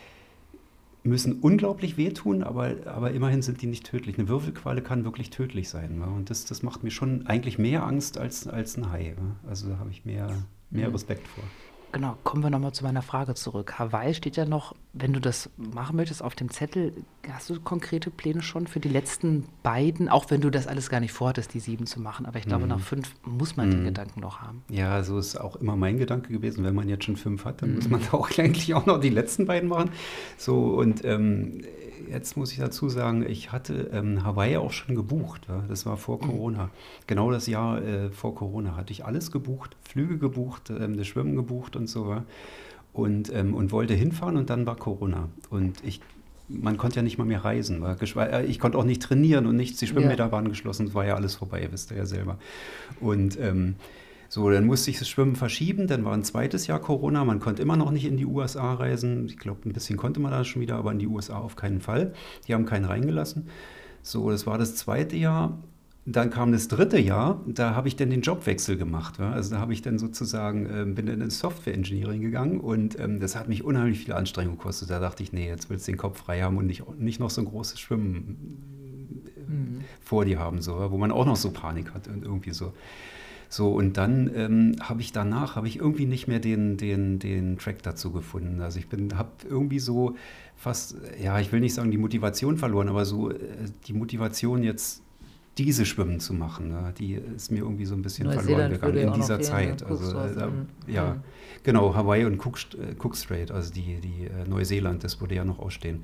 müssen unglaublich wehtun, aber, aber immerhin sind die nicht tödlich. Eine Würfelqualle kann wirklich tödlich sein. Ne? Und das, das macht mir schon eigentlich mehr Angst als, als ein Hai. Ne? Also da habe ich mehr, mehr Respekt vor. Genau, kommen wir nochmal zu meiner Frage zurück. Hawaii steht ja noch, wenn du das machen möchtest, auf dem Zettel. Hast du konkrete Pläne schon für die letzten beiden? Auch wenn du das alles gar nicht vorhattest, die sieben zu machen. Aber ich glaube, nach fünf muss man den Gedanken noch haben. Ja, so ist auch immer mein Gedanke gewesen. Wenn man jetzt schon fünf hat, dann muss man auch eigentlich auch noch die letzten beiden machen. So, und ähm, jetzt muss ich dazu sagen, ich hatte ähm, Hawaii auch schon gebucht. Ja? Das war vor Corona. Genau das Jahr äh, vor Corona hatte ich alles gebucht, Flüge gebucht, ähm, das Schwimmen gebucht und so. Ja? Und, ähm, und wollte hinfahren und dann war Corona. Und ich man konnte ja nicht mal mehr reisen. Weil geschwe- äh, ich konnte auch nicht trainieren und nichts. Die Schwimmbäder Ja. waren geschlossen, es war ja alles vorbei, wisst ihr ja selber. Und ähm, so, dann musste ich das Schwimmen verschieben. Dann war ein zweites Jahr Corona. Man konnte immer noch nicht in die U S A reisen. Ich glaube, ein bisschen konnte man da schon wieder, aber in die U S A auf keinen Fall. Die haben keinen reingelassen. So, das war das zweite Jahr. Dann kam das dritte Jahr, da habe ich dann den Jobwechsel gemacht. Ja? Also da habe ich dann sozusagen, ähm, bin dann ins Software Engineering gegangen und ähm, das hat mich unheimlich viel Anstrengung gekostet. Da dachte ich, nee, jetzt willst du den Kopf frei haben und nicht, nicht noch so ein großes Schwimmen äh, vor dir haben, so, ja? Wo man auch noch so Panik hat und irgendwie so. So, und dann ähm, habe ich danach, habe ich irgendwie nicht mehr den, den, den Track dazu gefunden. Also ich bin, habe irgendwie so fast, ja, ich will nicht sagen die Motivation verloren, aber so äh, die Motivation jetzt diese Schwimmen zu machen, ne? Die ist mir irgendwie so ein bisschen verloren Neuseeland gegangen würde ja in auch noch dieser fehlen, Zeit. ne? Also, Cook äh, Strait, ja, mhm. genau, Hawaii und Cook, äh, Cook Strait, also die, die äh, Neuseeland, das würde ja noch ausstehen.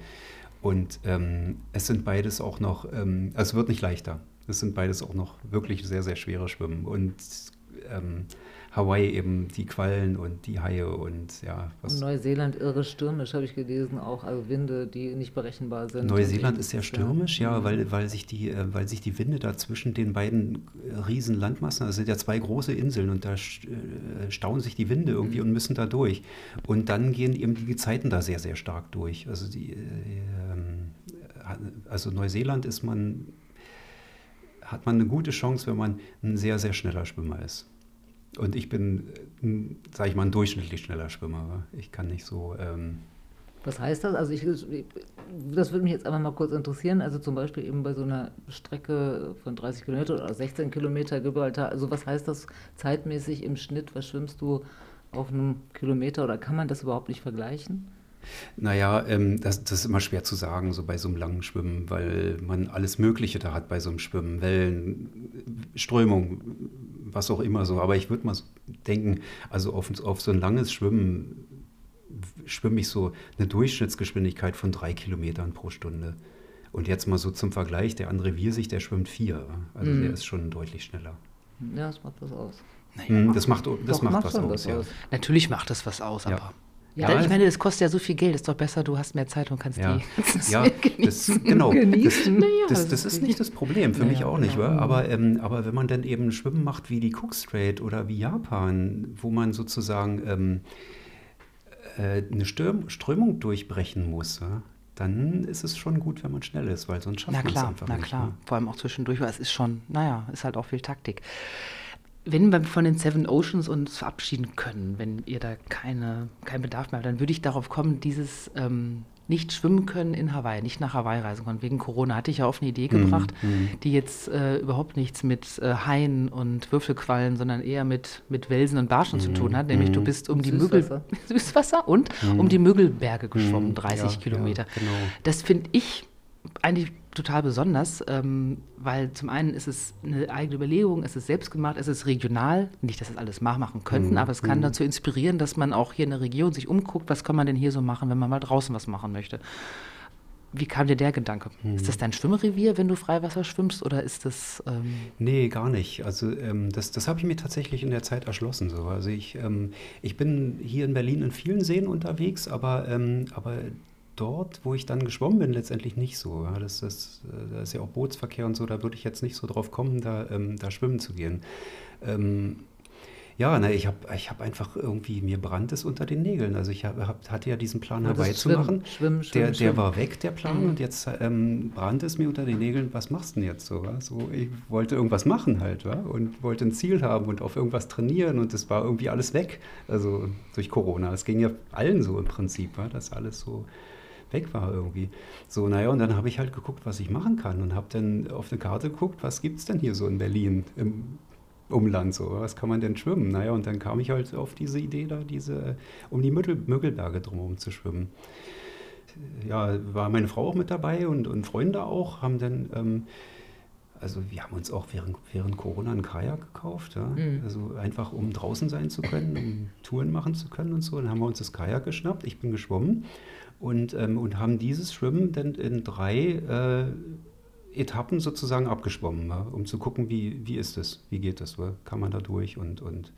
Und ähm, es sind beides auch noch, ähm, also es wird nicht leichter. Es sind beides auch noch wirklich sehr, sehr schwere Schwimmen. Und ähm, Hawaii eben die Quallen und die Haie und ja, was. Und Neuseeland irre stürmisch, habe ich gelesen, auch, also Winde, die nicht berechenbar sind. Neuseeland Und ist sehr die- stürmisch, ja, weil, weil, sich die, äh, weil sich die Winde da zwischen den beiden äh, riesen Landmassen, das sind ja zwei große Inseln und da st- äh, stauen sich die Winde irgendwie und müssen da durch. Und dann gehen eben die Gezeiten da sehr, sehr stark durch. Also, die, äh, ähm, also Neuseeland ist man, hat man eine gute Chance, wenn man ein sehr, sehr schneller Schwimmer ist. Und ich bin, sage ich mal, ein durchschnittlich schneller Schwimmer. Ich kann nicht so. Ähm Was heißt das? Also ich, das würde mich jetzt einfach mal kurz interessieren. Also zum Beispiel eben bei so einer Strecke von dreißig Kilometer oder sechzehn Kilometer Gibraltar. Also was heißt das zeitmäßig im Schnitt? Was schwimmst du auf einem Kilometer oder kann man das überhaupt nicht vergleichen? Naja, ähm, das, das ist immer schwer zu sagen, so bei so einem langen Schwimmen, weil man alles Mögliche da hat bei so einem Schwimmen, Wellen, Strömung, was auch immer so. Aber ich würde mal so denken, also auf, auf so ein langes Schwimmen schwimme ich so eine Durchschnittsgeschwindigkeit von drei Kilometern pro Stunde. Und jetzt mal so zum Vergleich, der André Wirsig, der schwimmt vier. Also Mhm. der ist schon deutlich schneller. Ja, das macht was aus. Hm, das macht, das Doch, macht, macht was schon aus, was ja. aus. Natürlich macht das was aus, Ja. aber. Ja, Ja, Ja, ich meine, das kostet ja so viel Geld. Ist doch besser, du hast mehr Zeit und kannst Ja, die. ja das, genau. Genießen. Das, Naja, das, das das ist ist nicht das Problem, für Naja, mich auch nicht. genau. Wa? Aber, ähm, aber wenn man dann eben Schwimmen macht wie die Cook Strait oder wie Japan, wo man sozusagen ähm, äh, eine Stürm, Strömung durchbrechen muss, ja, dann ist es schon gut, wenn man schnell ist, weil sonst schafft Na man es klar, einfach na nicht. klar. Ne? Vor allem auch zwischendurch, weil es ist schon, naja, ist halt auch viel Taktik. Wenn wir von den Seven Oceans uns verabschieden können, wenn ihr da keine, keinen Bedarf mehr habt, dann würde ich darauf kommen, dieses ähm, nicht schwimmen können in Hawaii, nicht nach Hawaii reisen können. Wegen Corona hatte ich ja auf eine Idee gebracht, mhm. die jetzt äh, überhaupt nichts mit äh, Haien und Würfelquallen, sondern eher mit, mit Welsen und Barschen zu tun hat. Nämlich du bist um die Müggel... Süßwasser. Süßwasser und um die Müggelberge geschwommen, Mhm. dreißig Ja, Kilometer. ja, genau. Das finde ich eigentlich total besonders, ähm, weil zum einen ist es eine eigene Überlegung, es ist selbstgemacht, es ist regional. Nicht, dass wir das alles nachmachen könnten, Mhm. aber es kann dazu inspirieren, dass man auch hier in der Region sich umguckt, was kann man denn hier so machen, wenn man mal draußen was machen möchte. Wie kam dir der Gedanke? Mhm. Ist das dein Schwimmrevier, wenn du Freiwasser schwimmst, oder ist das... Ähm Nee, gar nicht. Also ähm, das, das habe ich mir tatsächlich in der Zeit erschlossen. So. Also ich, ähm, ich bin hier in Berlin in vielen Seen unterwegs, aber, ähm, aber dort, wo ich dann geschwommen bin, letztendlich nicht so. Ja, das, das, da ist ja auch Bootsverkehr und so, da würde ich jetzt nicht so drauf kommen, da, ähm, da schwimmen zu gehen. Ähm, ja, ne, ich habe ich hab einfach irgendwie, mir brannt es unter den Nägeln. Also ich hab, hab, hatte ja diesen Plan, Ja, das Hawaii zu machen. Schwimmen, schwimmen, Der, der schwimmen. war weg, der Plan, Mhm. und jetzt ähm, brannte es mir unter den Nägeln, was machst du denn jetzt so? wa? So, ich wollte irgendwas machen halt, wa? Und wollte ein Ziel haben und auf irgendwas trainieren, und es war irgendwie alles weg, also durch Corona. Es ging ja allen so im Prinzip, wa? Dass alles so weg war irgendwie. So, naja, und dann habe ich halt geguckt, was ich machen kann, und habe dann auf eine Karte geguckt, was gibt es denn hier so in Berlin im Umland, so, was kann man denn schwimmen? Naja, und dann kam ich halt auf diese Idee da, diese, um die Müggel, Müggelberge drumherum zu schwimmen. Ja, war meine Frau auch mit dabei, und, und Freunde auch, haben dann, ähm, also wir haben uns auch während, während Corona einen Kajak gekauft, ja? Mhm. Also einfach, um draußen sein zu können, um Touren machen zu können und so. Dann haben wir uns das Kajak geschnappt, ich bin geschwommen, und, ähm, und haben dieses Schwimmen dann in drei äh, Etappen sozusagen abgeschwommen, ja, um zu gucken, wie, wie ist das, wie geht das, wa? Kann man da durch, und, und,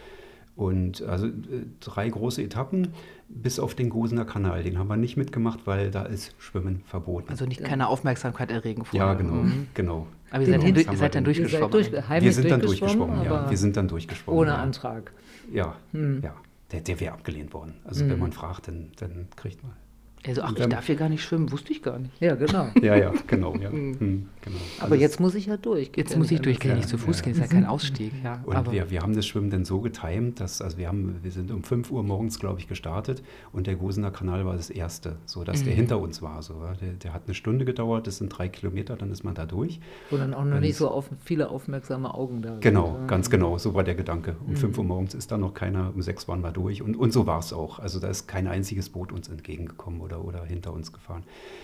und also äh, drei große Etappen bis auf den Gosener Kanal, den haben wir nicht mitgemacht, weil da ist Schwimmen verboten. Also nicht keine Aufmerksamkeit erregen ja, vorher. genau, Mhm. genau. Aber ihr Den seid, dann, Hinz- durch, haben ihr wir seid dann dann- Ihr seid durchgeschwommen. durch, heimlich Wir sind dann durchgeschwommen, ja, aber wir sind dann durchgeschwommen. ohne ja. Antrag. Ja, Hm. ja. Der, der wäre abgelehnt worden. Also Mhm. wenn man fragt, dann, dann kriegt man. Also, ach, Und ich dann- darf hier gar nicht schwimmen, wusste ich gar nicht. Ja, genau. Ja, ja, genau, ja. Mhm. Hm, genau. Aber Also jetzt muss ich ja durch. Geht Jetzt ja muss ich nicht durch, kann ja anders. nicht zu Fuß ja. gehen, ist ja kein Ausstieg. Ja, Und aber wir, wir haben das Schwimmen dann so getimt, dass, also wir haben, wir sind um fünf Uhr morgens, glaube ich, gestartet, und der Gosener Kanal war das erste, so dass der Mhm. hinter uns war. So, ja. der, der hat eine Stunde gedauert, das sind drei Kilometer, dann ist man da durch. Wo dann auch noch Und- nicht so auf, viele aufmerksame Augen da sind. Genau, Ja. ganz genau, so war der Gedanke. Um Mhm. fünf Uhr morgens ist da noch keiner, um sechs waren wir durch, und, und so war es auch. Also da ist kein einziges Boot uns entgegengekommen oder, oder hinter uns gefahren.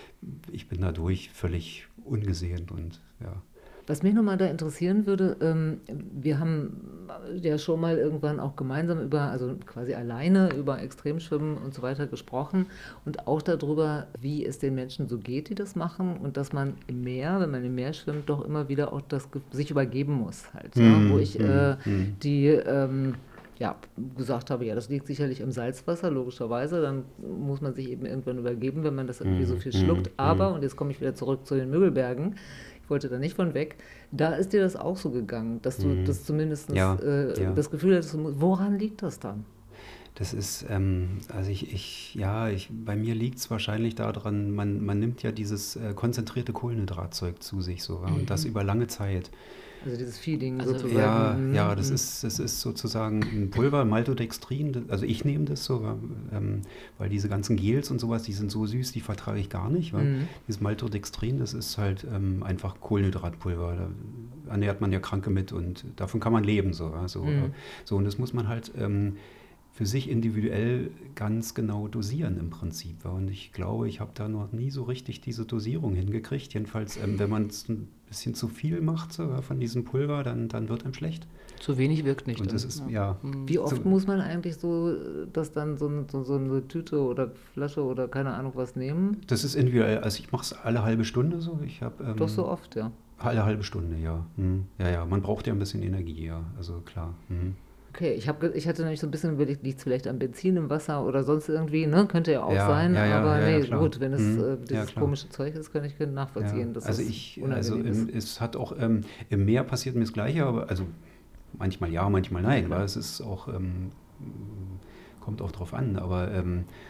Ich bin da durch, völlig ungesehen, und ja. Was mich nochmal da interessieren würde, ähm, wir haben ja schon mal irgendwann auch gemeinsam über, also quasi alleine über Extremschwimmen und so weiter gesprochen, und auch darüber, wie es den Menschen so geht, die das machen, und dass man im Meer, wenn man im Meer schwimmt, doch immer wieder auch das Ge- sich übergeben muss halt. Ja? Mhm, Wo ich mhm, äh, mhm. die ähm, ja, gesagt habe, ja, das liegt sicherlich im Salzwasser, logischerweise, dann muss man sich eben irgendwann übergeben, wenn man das irgendwie so viel Mhm, schluckt. mhm, Aber, mhm. und jetzt komme ich wieder zurück zu den Müggelbergen, ich wollte da nicht von weg, da ist dir das auch so gegangen, dass du Mhm. das zumindest Ja, äh, ja. das Gefühl hattest, du musst- woran liegt das dann? Das ist, ähm, also ich, ich, ja, ich, bei mir liegt es wahrscheinlich daran, man, man nimmt ja dieses äh, konzentrierte Kohlenhydratzeug zu sich, so, wa? Und das über lange Zeit. Also dieses Feeding Also, sozusagen. Ja, Mhm, ja, das mhm. ist, das ist sozusagen ein Pulver, Maltodextrin, das- also ich nehme das so, wa? ähm, weil diese ganzen Gels und sowas, die sind so süß, die vertrage ich gar nicht. wa? Mhm. Dieses Maltodextrin, das ist halt ähm, einfach Kohlenhydratpulver, da ernährt man ja Kranke mit, und davon kann man leben. So, wa? so, Mhm. äh, so, und das muss man halt ähm, für sich individuell ganz genau dosieren im Prinzip. wa? Und ich glaube, ich habe da noch nie so richtig diese Dosierung hingekriegt. Jedenfalls, ähm, wenn man es ein bisschen zu viel macht, so, wa, von diesem Pulver, dann, dann wird einem schlecht. zu wenig wirkt nicht. Und das dann, ist, ja, Mhm. Wie oft so- muss man eigentlich so, äh, das dann so, ein- so, so eine Tüte oder Flasche oder keine Ahnung was nehmen? das ist individuell. Also ich mache es alle halbe Stunde so. Ich habe ähm, Doch so oft, ja. alle halbe Stunde, ja. Hm. Ja, ja. Man braucht ja ein bisschen Energie, ja. Also klar. Hm. Okay, ich, hab, ge- ich hatte nämlich so ein bisschen überlegt, liegt es vielleicht am Benzin im Wasser oder sonst irgendwie, ne? Könnte ja auch Ja, sein, ja, ja, aber ja, ja, nee, klar. gut, wenn es Mhm. äh, Ja, dieses klar. komische Zeug ist, kann ich nachvollziehen, Ja. dass Also es ich, unangenehm also im, ist. es hat auch ähm, im Meer passiert mir das Gleiche, aber also manchmal ja, manchmal nein, weil es ist auch ähm, kommt auch drauf an, aber ähm,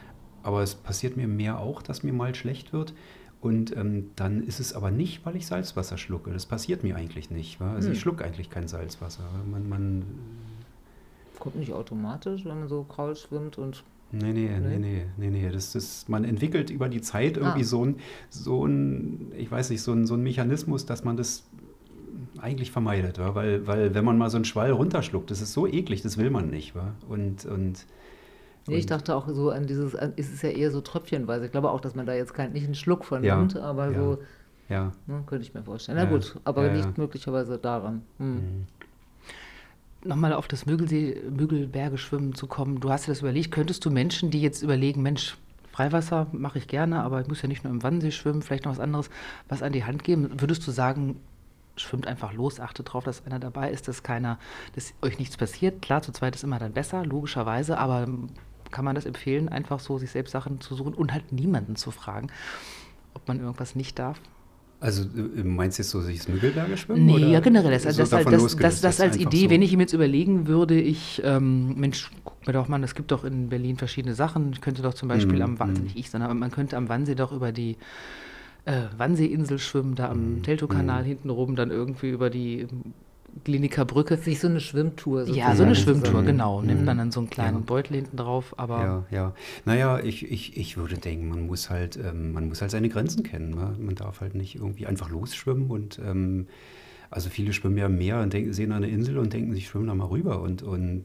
aber es passiert mir mehr auch, dass mir mal schlecht wird. Und ähm, dann ist es aber nicht, weil ich Salzwasser schlucke. Das passiert mir eigentlich nicht. Wa? Also Hm. ich schlucke eigentlich kein Salzwasser. Man, man, Kommt nicht automatisch, wenn man so kraul schwimmt und nee, nee, nee, nee, nee, nee. Das, das, man entwickelt über die Zeit irgendwie Ah. so ein, so ein, ich weiß nicht, so ein, so ein Mechanismus, dass man das eigentlich vermeidet. Wa? Weil, weil wenn man mal so einen Schwall runterschluckt, das ist so eklig, das will man nicht. Wa? Und, und, Nee, ich und- dachte auch so an dieses, an, ist es ja eher so tröpfchenweise. Ich glaube auch, dass man da jetzt kein, nicht einen Schluck von Ja, nimmt, aber ja. so, ja. ne, könnte ich mir vorstellen. Na Ja, gut, aber ja, liegt ja. möglicherweise daran. Hm. Nochmal auf das Müggelsee, Müggelberge schwimmen zu kommen. Du hast dir das überlegt. Könntest du Menschen, die jetzt überlegen, Mensch, Freiwasser mache ich gerne, aber ich muss ja nicht nur im Wannsee schwimmen, vielleicht noch was anderes, was an die Hand geben? Würdest du sagen, schwimmt einfach los, achtet darauf, dass einer dabei ist, dass keiner, dass euch nichts passiert? Klar, zu zweit ist immer dann besser, logischerweise, aber kann man das empfehlen, einfach so sich selbst Sachen zu suchen und halt niemanden zu fragen, ob man irgendwas nicht darf? Also äh, meinst du jetzt so, sich das Müggelberge schwimmen? Nee, oder ja, generell. Das, so das, das, davon das, losgelöst, das, das als einfach Idee, so? wenn ich ihm jetzt überlegen würde, ich, ähm, Mensch, guck mir doch mal, es gibt doch in Berlin verschiedene Sachen. Ich könnte doch zum Beispiel Mhm, am Wannsee, mhm. nicht ich, sondern man könnte am Wannsee doch über die äh, Wannseeinsel schwimmen, da am Mhm, Teltow-Kanal mhm. hinten rum, dann irgendwie über die ähm, Kliniker Brücke. Sich so eine Schwimmtour Ja, sozusagen so eine Mhm. Schwimmtour, Mhm. genau. Nimmt Mhm. man dann so einen kleinen Ja. Beutel hinten drauf, aber Ja, ja. Naja, ich, ich, ich würde denken, man muss halt, ähm, man muss halt seine Grenzen kennen. Ne? Man darf halt nicht irgendwie einfach losschwimmen und ähm, also viele schwimmen ja im Meer und denken, sehen eine Insel und denken, ich schwimme da mal rüber und, und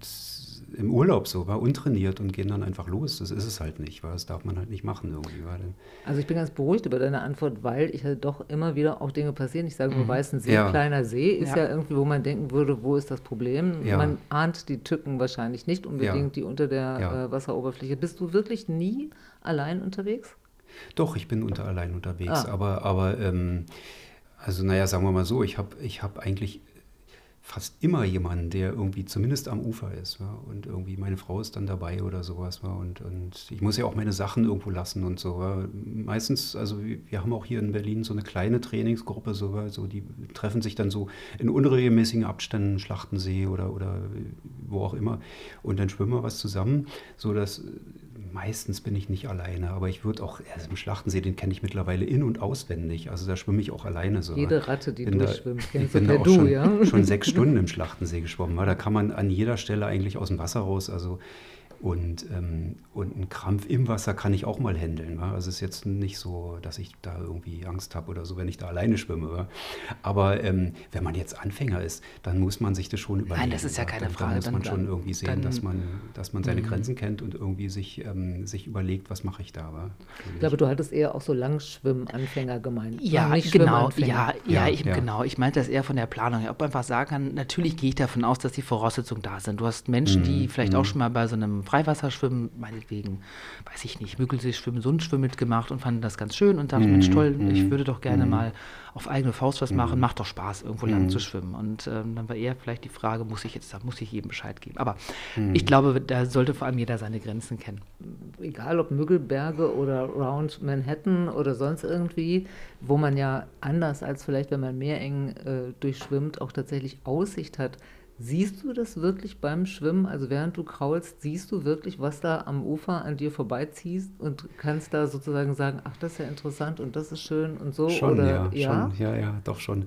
im Urlaub so, war untrainiert und gehen dann einfach los. Das ist es halt nicht, weil das darf man halt nicht machen irgendwie. Weil dann, Also ich bin ganz beruhigt über deine Antwort, weil ich halt doch immer wieder auch Dinge passieren. Ich sage nur Weißensee, Ja. kleiner See, ist ja. Ja. irgendwie, wo man denken würde, wo ist das Problem? Ja. Man ahnt die Tücken wahrscheinlich nicht unbedingt, die unter der Ja. äh, Wasseroberfläche. Bist du wirklich nie allein unterwegs? Doch, ich bin unter allein unterwegs, Ah. aber, aber ähm, also naja, sagen wir mal so, ich habe ich hab eigentlich fast immer jemanden, der irgendwie zumindest am Ufer ist. Ja? Und irgendwie meine Frau ist dann dabei oder sowas. Ja? Und, und ich muss ja auch meine Sachen irgendwo lassen und so. Ja? Meistens, also wir wir haben auch hier in Berlin so eine kleine Trainingsgruppe, so, ja? so die treffen sich dann so in unregelmäßigen Abständen, Schlachtensee oder, oder wo auch immer. Und dann schwimmen wir was zusammen, so dass meistens bin ich nicht alleine, aber ich würde auch, also im Schlachtensee, den kenne ich mittlerweile in- und auswendig. Also da schwimme ich auch alleine so. Jede Ratte, die Bin da- durchschwimmt, Ich kennst du bin da per auch Du, schon, ja? schon sechs Stunden im Schlachtensee geschwommen. Weil da kann man an jeder Stelle eigentlich aus dem Wasser raus. Also und, ähm, und einen Krampf im Wasser kann ich auch mal handeln. Wa? Also es ist jetzt nicht so, dass ich da irgendwie Angst habe oder so, wenn ich da alleine schwimme. Wa? Aber ähm, wenn man jetzt Anfänger ist, dann muss man sich das schon überlegen. das ist ja wa? keine dann, Frage. Dann muss Dann- man schon irgendwie sehen, dann- dass man, dass man seine Grenzen kennt und irgendwie sich, ähm, sich überlegt, was mache ich da. Wa? Ich glaube, du hattest eher auch so Langschwimmanfänger gemeint. Ja, nicht genau. Schwimmanfänger. Ja, ja, Ja, ich, ja. genau. Ich meinte das eher von der Planung her. Ob man einfach sagen kann, natürlich gehe ich davon aus, dass die Voraussetzungen da sind. Du hast Menschen, die vielleicht auch schon mal bei so einem Freiwasserschwimmen, meinetwegen, weiß ich nicht, Müggelsee schwimmen, Sundschwimmen mitgemacht und fanden das ganz schön und dachten, Mensch, toll, ich würde doch gerne mal auf eigene Faust was machen, macht doch Spaß, irgendwo lang zu schwimmen. Und ähm, dann war eher vielleicht die Frage, muss ich jetzt, da muss ich jedem Bescheid geben. Aber ich glaube, da sollte vor allem jeder seine Grenzen kennen. Egal ob Müggelberge oder Round Manhattan oder sonst irgendwie, wo man ja anders als vielleicht, wenn man Meerengen äh, durchschwimmt, auch tatsächlich Aussicht hat. Siehst du das wirklich beim Schwimmen? Also während du kraulst, siehst du wirklich, was da am Ufer an dir vorbeiziehst und kannst da sozusagen sagen, ach, das ist ja interessant und das ist schön und so? Schon, oder, ja, schon, ja, ja, doch schon.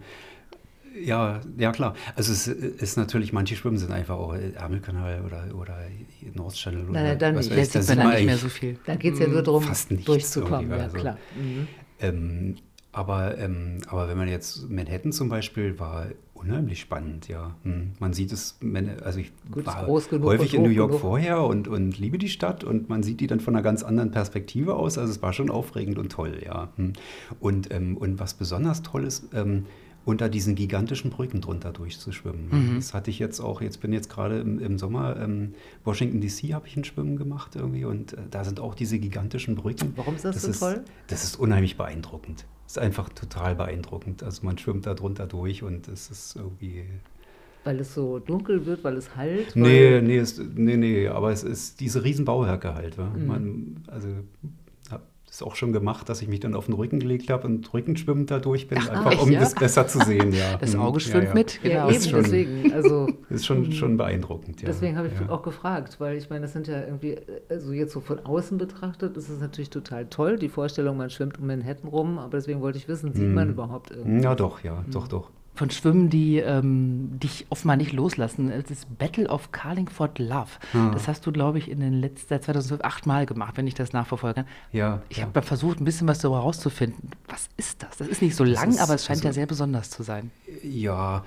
Ja, ja klar. Also es ist natürlich, manche Schwimmen sind einfach auch Ärmelkanal oder, oder North Channel. Oder Nein, nein, dann was nicht. weiß ich, Jetzt da sieht man da nicht mehr eigentlich so viel. Da geht es ja nur darum, fast nichts durchzukommen. irgendwie, Ja, also. klar. Mhm. Ähm, aber, ähm, aber wenn man jetzt Manhattan zum Beispiel war, unheimlich spannend, ja. Hm. Man sieht es, man- also ich Gut, ist war groß genug häufig und in New hoch York genug. vorher und, und liebe die Stadt und man sieht die dann von einer ganz anderen Perspektive aus. Also es war schon aufregend und toll, ja. Hm. Und, ähm, und was besonders toll ist, ähm, unter diesen gigantischen Brücken drunter durchzuschwimmen. Mhm. Das hatte ich jetzt auch, jetzt bin jetzt gerade im, im Sommer, ähm, Washington D C habe ich ein Schwimmen gemacht irgendwie und äh, da sind auch diese gigantischen Brücken. Warum ist das so ist, toll? Das ist unheimlich beeindruckend. Das ist einfach total beeindruckend. Also man schwimmt da drunter durch und es ist irgendwie... Weil es so dunkel wird, weil es halt? Nee, weil, nee, es, nee, nee, aber es ist diese riesen Bauwerke halt. Wa? Mhm. Man, also, ja, das auch schon gemacht, dass ich mich dann auf den Rücken gelegt habe und rückenschwimmend da durch bin, Ach, einfach echt, um ja? das besser zu sehen. Ja. Das Hm, Auge ja, schwimmt ja. mit. Ja, Genau. eben, schon- deswegen. Also, Ist schon, schon beeindruckend. Ja. deswegen habe ich ja. auch gefragt, weil ich meine, das sind ja irgendwie, also jetzt so von außen betrachtet, ist es natürlich total toll, die Vorstellung, man schwimmt um Manhattan rum, aber deswegen wollte ich wissen, sieht man überhaupt irgendwas? Ja, doch, ja, doch, doch. Von Schwimmen, die ähm, dich offenbar nicht loslassen. Es ist Battle of Carlingford Love. Das hast du, glaube ich, in den letzten, seit zweitausendzwölf achtmal gemacht, wenn ich das nachverfolge. Ja, Ich ja. habe versucht, ein bisschen was darüber herauszufinden. Was ist das? Das ist nicht so lang, ist- aber es scheint also- ja sehr besonders zu sein. Ja,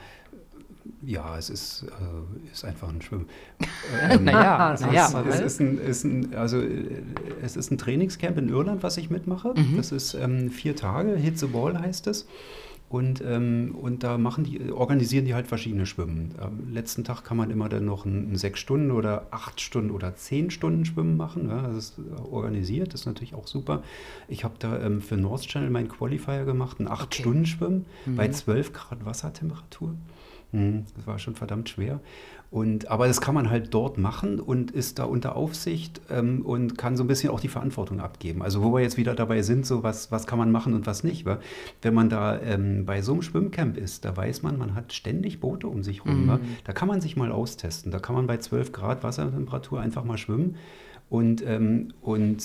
ja, es ist, äh, ist einfach ein Schwimmen. Naja, es naja, ist- aber Es ist ein, ist ein, also, äh, es ist ein Trainingscamp in Irland, was ich mitmache. Das ist ähm, vier Tage, Hit the Ball heißt es. Und, ähm, und da machen die, organisieren die halt verschiedene Schwimmen. Am letzten Tag kann man immer dann noch ein, ein sechs Stunden oder acht Stunden oder zehn Stunden Schwimmen machen. Ja, das ist organisiert, das ist natürlich auch super. Ich habe da ähm, für North Channel meinen Qualifier gemacht, ein acht Stunden Schwimmen bei zwölf Grad Wassertemperatur. Mhm, das war schon verdammt schwer. Und, aber das kann man halt dort machen und ist da unter Aufsicht ähm, und kann so ein bisschen auch die Verantwortung abgeben. Also wo wir jetzt wieder dabei sind, so was, was kann man machen und was nicht. Wa? Wenn man da ähm, bei so einem Schwimmcamp ist, da weiß man, man hat ständig Boote um sich rum. Wa? Da kann man sich mal austesten. Da kann man bei zwölf Grad Wassertemperatur einfach mal schwimmen und, ähm, und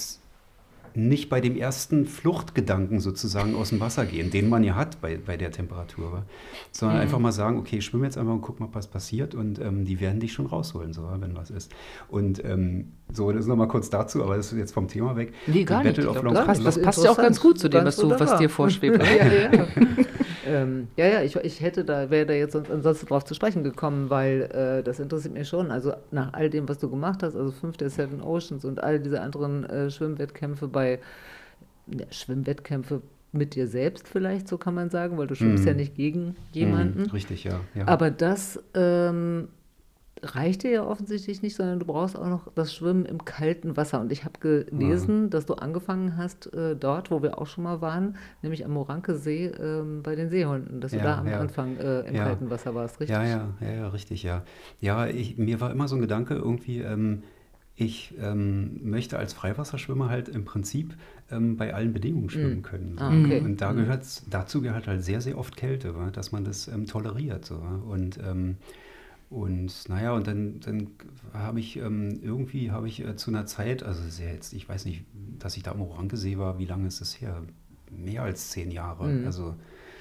nicht bei dem ersten Fluchtgedanken sozusagen aus dem Wasser gehen, den man ja hat bei, bei der Temperatur, wa? Sondern einfach mal sagen, okay, schwimm jetzt einfach und guck mal, was passiert und ähm, die werden dich schon rausholen, so, wenn was ist. Und ähm, so, das ist nochmal kurz dazu, aber das ist jetzt vom Thema weg. Nee, gar Die nicht. Battle Ich of glaub, Long das passt, das ist passt ja auch ganz interessant. gut zu dem, Ganz was, du, was wunderbar. dir vorschwebt. ja, ja, ja. ähm, ja, ja, ich, ich hätte da, wäre da jetzt sonst, ansonsten drauf zu sprechen gekommen, weil äh, das interessiert mich schon. Also nach all dem, was du gemacht hast, also fünf der Seven Oceans und all diese anderen äh, Schwimmwettkämpfe bei, ja, Schwimmwettkämpfe mit dir selbst vielleicht, so kann man sagen, weil du schwimmst Mhm. ja nicht gegen jemanden. Mhm, richtig, ja. ja. Aber das ähm, reicht dir ja offensichtlich nicht, sondern du brauchst auch noch das Schwimmen im kalten Wasser. Und ich habe gelesen, dass du angefangen hast äh, dort, wo wir auch schon mal waren, nämlich am Moranke-See ähm, bei den Seehunden, dass du Ja, da am ja. Anfang äh, im Ja. kalten Wasser warst, richtig? Ja, ja, ja, ja, richtig, ja. Ja, ich, mir war immer so ein Gedanke irgendwie, ähm, ich ähm, möchte als Freiwasserschwimmer halt im Prinzip ähm, bei allen Bedingungen schwimmen können. So. Ah, okay. Und da gehört's, dazu gehört halt sehr, sehr oft Kälte, wa? Dass man das ähm, toleriert. So, wa? Und, ähm, und naja, und dann, dann habe ich ähm, irgendwie, habe ich äh, zu einer Zeit, also sehr jetzt, ich weiß nicht, dass ich da am Orangesee war, wie lange ist das her? Mehr als zehn Jahre. Mhm. Also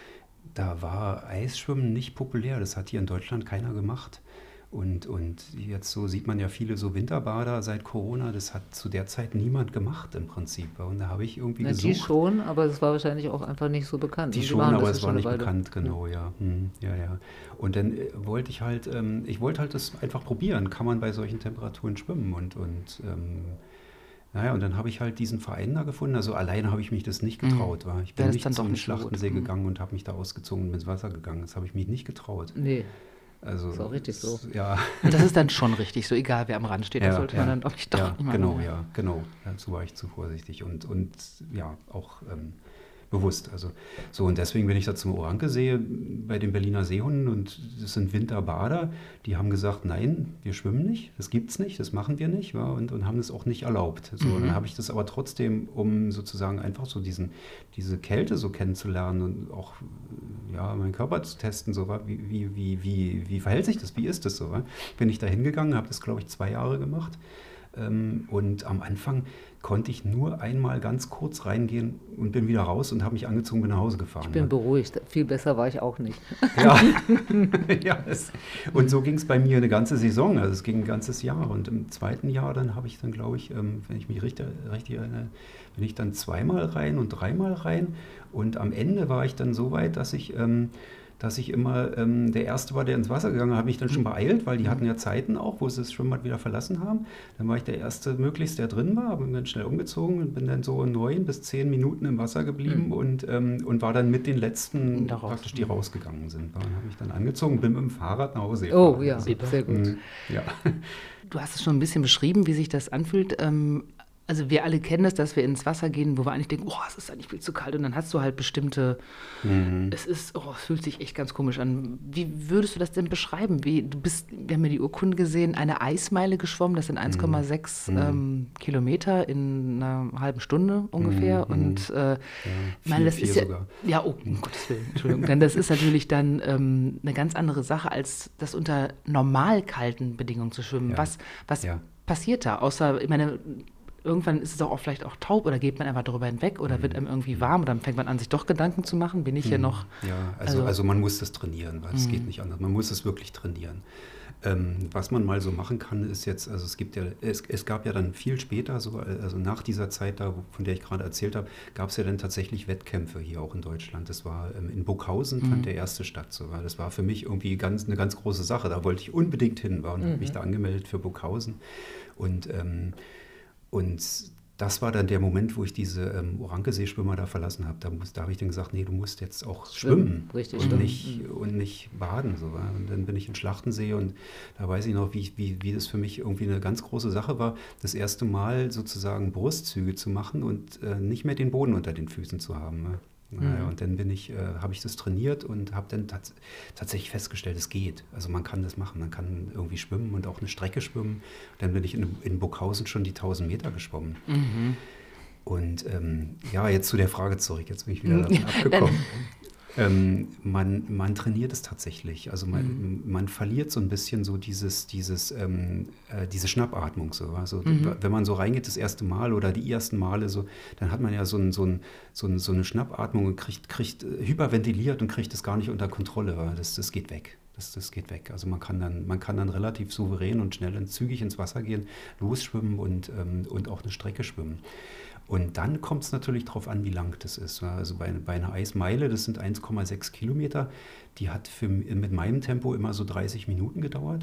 da war Eisschwimmen nicht populär, das hat hier in Deutschland keiner gemacht. Und, und jetzt so sieht man ja viele so Winterbader seit Corona, das hat zu der Zeit niemand gemacht im Prinzip. Und da habe ich irgendwie Na, die gesucht. schon, aber es war wahrscheinlich auch einfach nicht so bekannt. Die Und schon, machen aber das es ja war schon nicht eine Weile. bekannt, genau, ja. Hm, ja, ja. Und dann äh, wollte ich halt, ähm, ich wollte halt das einfach probieren, kann man bei solchen Temperaturen schwimmen und, und ähm, naja, und dann habe ich halt diesen Verein da gefunden. Also alleine habe ich mich das nicht getraut. War. Ich bin Wäre das nicht dann zum doch nicht so gut. Schlachtensee Mhm. gegangen und habe mich da ausgezogen und ins Wasser gegangen. Das habe ich mich nicht getraut. Nee, Also, Ist auch richtig es- so. Ja, Und das ist dann schon richtig, so egal wer am Rand steht, das Ja, sollte ja. man dann doch nicht doch ja, nicht mal genau, machen. ja, genau. Dazu war ich zu vorsichtig und, und ja, auch ähm, bewusst. Also so, und deswegen bin ich da zum Orankesee bei den Berliner Seehunden und das sind Winterbader, die haben gesagt, nein, wir schwimmen nicht, das gibt's nicht, das machen wir nicht, ja, und, und haben das auch nicht erlaubt. So, und dann habe ich das aber trotzdem, um sozusagen einfach so diesen, diese Kälte so kennenzulernen und auch ja, meinen Körper zu testen, so, wa, wie, wie, wie, wie, wie verhält sich das, wie ist das so? wa? Bin ich da hingegangen, habe das, glaube ich, zwei Jahre gemacht. Ähm, und am Anfang konnte ich nur einmal ganz kurz reingehen und bin wieder raus und habe mich angezogen, bin nach Hause gefahren. ich bin beruhigt. Viel besser war ich auch nicht. Ja, ja es, und so ging es bei mir eine ganze Saison, also es ging ein ganzes Jahr. Und im zweiten Jahr dann habe ich dann, glaube ich, ähm, wenn ich mich richtig, richtig erinnere, bin ich dann zweimal rein und dreimal rein. Und am Ende war ich dann so weit, dass ich, ähm, dass ich immer ähm, der Erste war, der ins Wasser gegangen ist, habe mich dann schon beeilt, weil die hatten ja Zeiten auch, wo sie das Schwimmbad wieder verlassen haben. Dann war ich der Erste möglichst, der drin war, habe mich dann schnell umgezogen und bin dann so neun bis zehn Minuten im Wasser geblieben Mhm. und, ähm, und war dann mit den Letzten Da raus. praktisch, die rausgegangen sind. Dann habe ich dann angezogen, bin mit dem Fahrrad nach Hause Oh gefahren. ja, Also, sehr gut. mm, ja. Du hast es schon ein bisschen beschrieben, wie sich das anfühlt. Ähm, Also wir alle kennen das, dass wir ins Wasser gehen, wo wir eigentlich denken, oh, es ist eigentlich viel zu kalt. Und dann hast du halt bestimmte, mhm. es ist, oh, es fühlt sich echt ganz komisch an. Wie würdest du das denn beschreiben? Wie, du bist, wir haben ja die Urkunde gesehen, eine Eismeile geschwommen, das sind eins Komma sechs mhm. ähm, Kilometer in einer halben Stunde ungefähr. Mhm. Und äh, ja, vier, meine, das vier ist ja, sogar. ja, oh, um Gottes Willen, Entschuldigung. Denn das ist natürlich dann ähm, eine ganz andere Sache, als das unter normal kalten Bedingungen zu schwimmen. Ja. Was, was Ja. passiert da? Außer, ich meine, irgendwann ist es auch vielleicht auch taub oder geht man einfach darüber hinweg oder mhm. wird einem irgendwie warm oder dann fängt man an, sich doch Gedanken zu machen. Bin ich hier noch... Ja, also, also, also man muss das trainieren, weil es mhm. geht nicht anders. Man muss es wirklich trainieren. Ähm, was man mal so machen kann, ist jetzt, also es gibt ja, es, es gab ja dann viel später, so, also nach dieser Zeit da, von der ich gerade erzählt habe, gab es ja dann tatsächlich Wettkämpfe hier auch in Deutschland. Das war ähm, in Burghausen, fand mhm. der erste statt. So, das war für mich irgendwie ganz, eine ganz große Sache. Da wollte ich unbedingt hin war und mhm. habe mich da angemeldet für Burghausen. Und ähm, Und das war dann der Moment, wo ich diese ähm, Orankesee-Schwimmer da verlassen habe. Da, da habe ich dann gesagt, nee, du musst jetzt auch schwimmen, schwimmen richtig und, schwimmen. Nicht, und nicht baden. So. Und dann bin ich in Schlachtensee und da weiß ich noch, wie, wie, wie das für mich irgendwie eine ganz große Sache war, das erste Mal sozusagen Brustzüge zu machen und äh, nicht mehr den Boden unter den Füßen zu haben. Ne? Naja, und dann bin ich, äh, habe ich das trainiert und habe dann tats- tatsächlich festgestellt, es geht. Also man kann das machen, man kann irgendwie schwimmen und auch eine Strecke schwimmen. Dann bin ich in, in Burghausen schon die tausend Meter geschwommen. Mhm. Und ähm, ja, jetzt zu der Frage zurück, jetzt bin ich wieder davon abgekommen. Ähm, man, man trainiert es tatsächlich. Also man, mhm. man verliert so ein bisschen so dieses, dieses, ähm, äh, diese Schnappatmung. So. Also mhm. wenn man so reingeht das erste Mal oder die ersten Male, so, dann hat man ja so, ein, so, ein, so, ein, so eine Schnappatmung und kriegt, kriegt äh, hyperventiliert und kriegt das gar nicht unter Kontrolle. Weil das, das geht weg. Das, das geht weg. Also man kann dann, man kann dann relativ souverän und schnell und zügig ins Wasser gehen, losschwimmen und, ähm, und auch eine Strecke schwimmen. Und dann kommt es natürlich darauf an, wie lang das ist. Also bei, bei einer Eismeile, das sind eins Komma sechs Kilometer, die hat für, mit meinem Tempo immer so dreißig Minuten gedauert.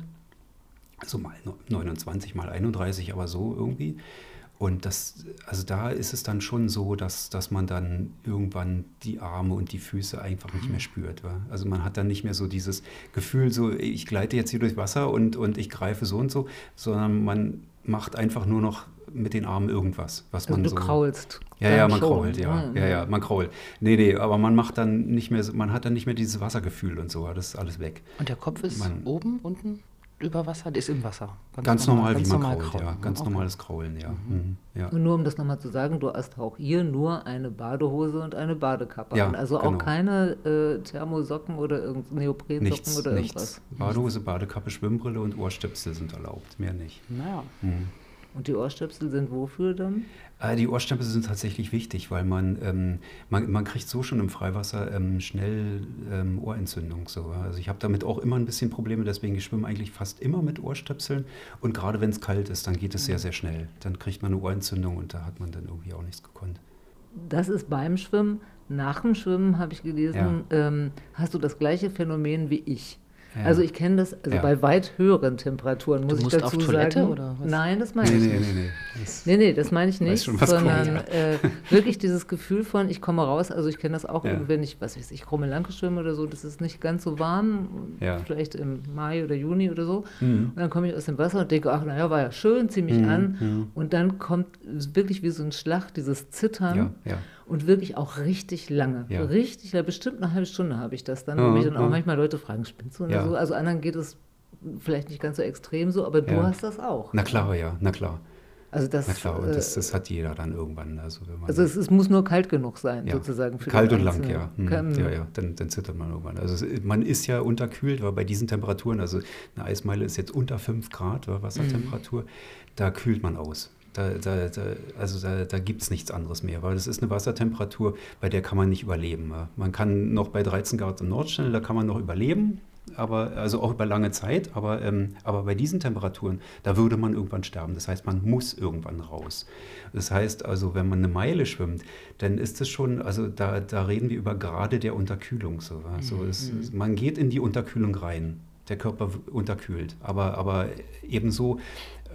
Also mal neunundzwanzig, mal einunddreißig, aber so irgendwie. Und das, also da ist es dann schon so, dass, dass man dann irgendwann die Arme und die Füße einfach nicht mehr spürt. Wa? Also man hat dann nicht mehr so dieses Gefühl, so ich gleite jetzt hier durchs Wasser und, und ich greife so und so, sondern man macht einfach nur noch mit den Armen irgendwas, was also Also du so, kraulst. Ja, ja, man schon. krault, ja, ja, ja, man krault. Nee, nee, aber man macht dann nicht mehr, man hat dann nicht mehr dieses Wassergefühl und so, das ist alles weg. Und der Kopf ist man, oben, unten? Über Wasser, der ist im Wasser. Ganz, ganz normal, normal, wie man krault, kraulen. ja. Ganz okay. normales Kraulen, ja. Mhm. Mhm. ja. Und nur um das nochmal zu sagen, du hast auch hier nur eine Badehose und eine Badekappe. Ja, also genau. auch keine äh, Thermosocken oder irgend Neoprensocken nichts, oder nichts. irgendwas. Badehose, Badekappe, Schwimmbrille und Ohrstöpsel sind erlaubt, mehr nicht. Naja. Mhm. Und die Ohrstöpsel sind wofür dann? Die Ohrstöpsel sind tatsächlich wichtig, weil man, ähm, man, man kriegt so schon im Freiwasser ähm, schnell ähm, Ohrentzündung. So. Also ich habe damit auch immer ein bisschen Probleme, deswegen ich schwimme eigentlich fast immer mit Ohrstöpseln. Und gerade wenn es kalt ist, dann geht es sehr, sehr schnell. Dann kriegt man eine Ohrentzündung und da hat man dann irgendwie auch nichts gekonnt. Das ist beim Schwimmen. Nach dem Schwimmen, habe ich gelesen, ja. ähm, hast du das gleiche Phänomen wie ich. Ja. Also ich kenne das also ja. bei weit höheren Temperaturen, muss du musst ich dazu auf Toilette, sagen. Oder was? Nein, das meine nee, ich nee, nicht. Nee, nee, das nee, nee, das meine ich nicht, schon, sondern kommt, ja. äh, wirklich dieses Gefühl von, ich komme raus, also ich kenne das auch, ja. wenn ich, was weiß ich, Krummelanke schwimme oder so, das ist nicht ganz so warm, ja. vielleicht im Mai oder Juni oder so. Mhm. Und dann komme ich aus dem Wasser und denke, ach naja, war ja schön, zieh mich mhm. an. Mhm. Und dann kommt wirklich wie so ein Schlag, dieses Zittern. Ja, ja. Und wirklich auch richtig lange. Ja. Richtig, ja, bestimmt eine halbe Stunde habe ich das dann. Ja, und mich dann auch ja. manchmal Leute fragen, spinnst du oder ja. so? Also anderen geht es vielleicht nicht ganz so extrem so, aber du ja. hast das auch. Na klar, ja, na klar. Also das, na klar, und das, das hat jeder dann irgendwann. Also, wenn man also es, es muss nur kalt genug sein, ja. sozusagen. Für kalt und Ganzen. lang, ja. Hm. Kann, ja, ja, dann, dann zittert man irgendwann. Also es, man ist ja unterkühlt, weil bei diesen Temperaturen, also eine Eismeile ist jetzt unter fünf Grad Wassertemperatur, mhm. da kühlt man aus. Da, da, da, also da, da gibt es nichts anderes mehr, weil das ist eine Wassertemperatur, bei der kann man nicht überleben. Man kann noch bei dreizehn Grad im Nordstelle, da kann man noch überleben, aber, also auch über lange Zeit, aber, ähm, aber bei diesen Temperaturen, da würde man irgendwann sterben. Das heißt, man muss irgendwann raus. Das heißt also, wenn man eine Meile schwimmt, dann ist es schon, also da, da reden wir über Grade der Unterkühlung. So, also mhm. es, man geht in die Unterkühlung rein, der Körper unterkühlt, aber, aber ebenso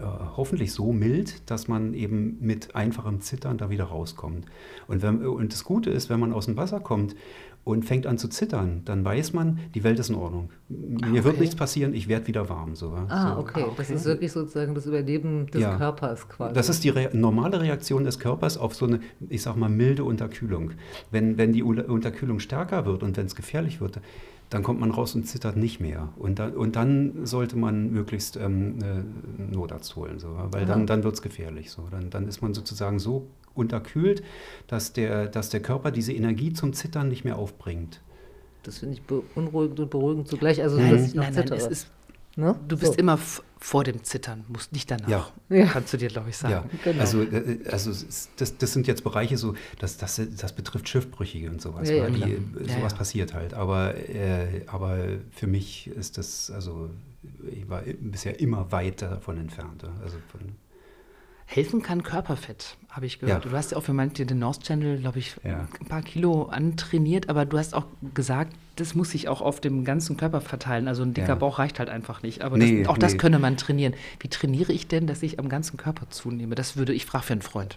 hoffentlich so mild, dass man eben mit einfachem Zittern da wieder rauskommt. Und, wenn, und das Gute ist, wenn man aus dem Wasser kommt und fängt an zu zittern, dann weiß man, die Welt ist in Ordnung. Mir okay. wird nichts passieren, ich werde wieder warm. So, Ah, so. okay. Das ist wirklich sozusagen das Überleben des Ja. Körpers quasi. Das ist die Re- normale Reaktion des Körpers auf so eine, ich sag mal, milde Unterkühlung. Wenn, wenn die U- Unterkühlung stärker wird und wenn es gefährlich wird, dann kommt man raus und zittert nicht mehr. Und, da, und dann sollte man möglichst ähm, einen Notarzt holen, so, weil dann, dann wird es gefährlich. So. Dann, dann ist man sozusagen so unterkühlt, dass der, dass der Körper diese Energie zum Zittern nicht mehr aufbringt. Das finde ich beunruhigend und beruhigend zugleich. Also, Nein, dass ich noch nein, nein, zittere. es ist, Ne? du bist So. immer f- vor dem Zittern, musst nicht danach. Ja. Ja. Kannst du dir, glaube ich, sagen. Ja, Genau. also, äh, also es ist- das, das sind jetzt Bereiche, so, das, das, das betrifft Schiffbrüchige und sowas, Ja, ja, weil klar. die, Ja, sowas ja. passiert halt. Aber, äh, aber für mich ist das, also ich war bisher immer weit davon entfernt. ja. Also von, Helfen kann Körperfett, habe ich gehört. Ja. Du hast ja auch für manche den North Channel, glaube ich, Ja. ein paar Kilo antrainiert, aber du hast auch gesagt, das muss sich auch auf dem ganzen Körper verteilen. Also ein dicker Ja. Bauch reicht halt einfach nicht. Aber Nee, das, auch das nee. könne man trainieren. Wie trainiere ich denn, dass ich am ganzen Körper zunehme? Das würde ich frage für einen Freund.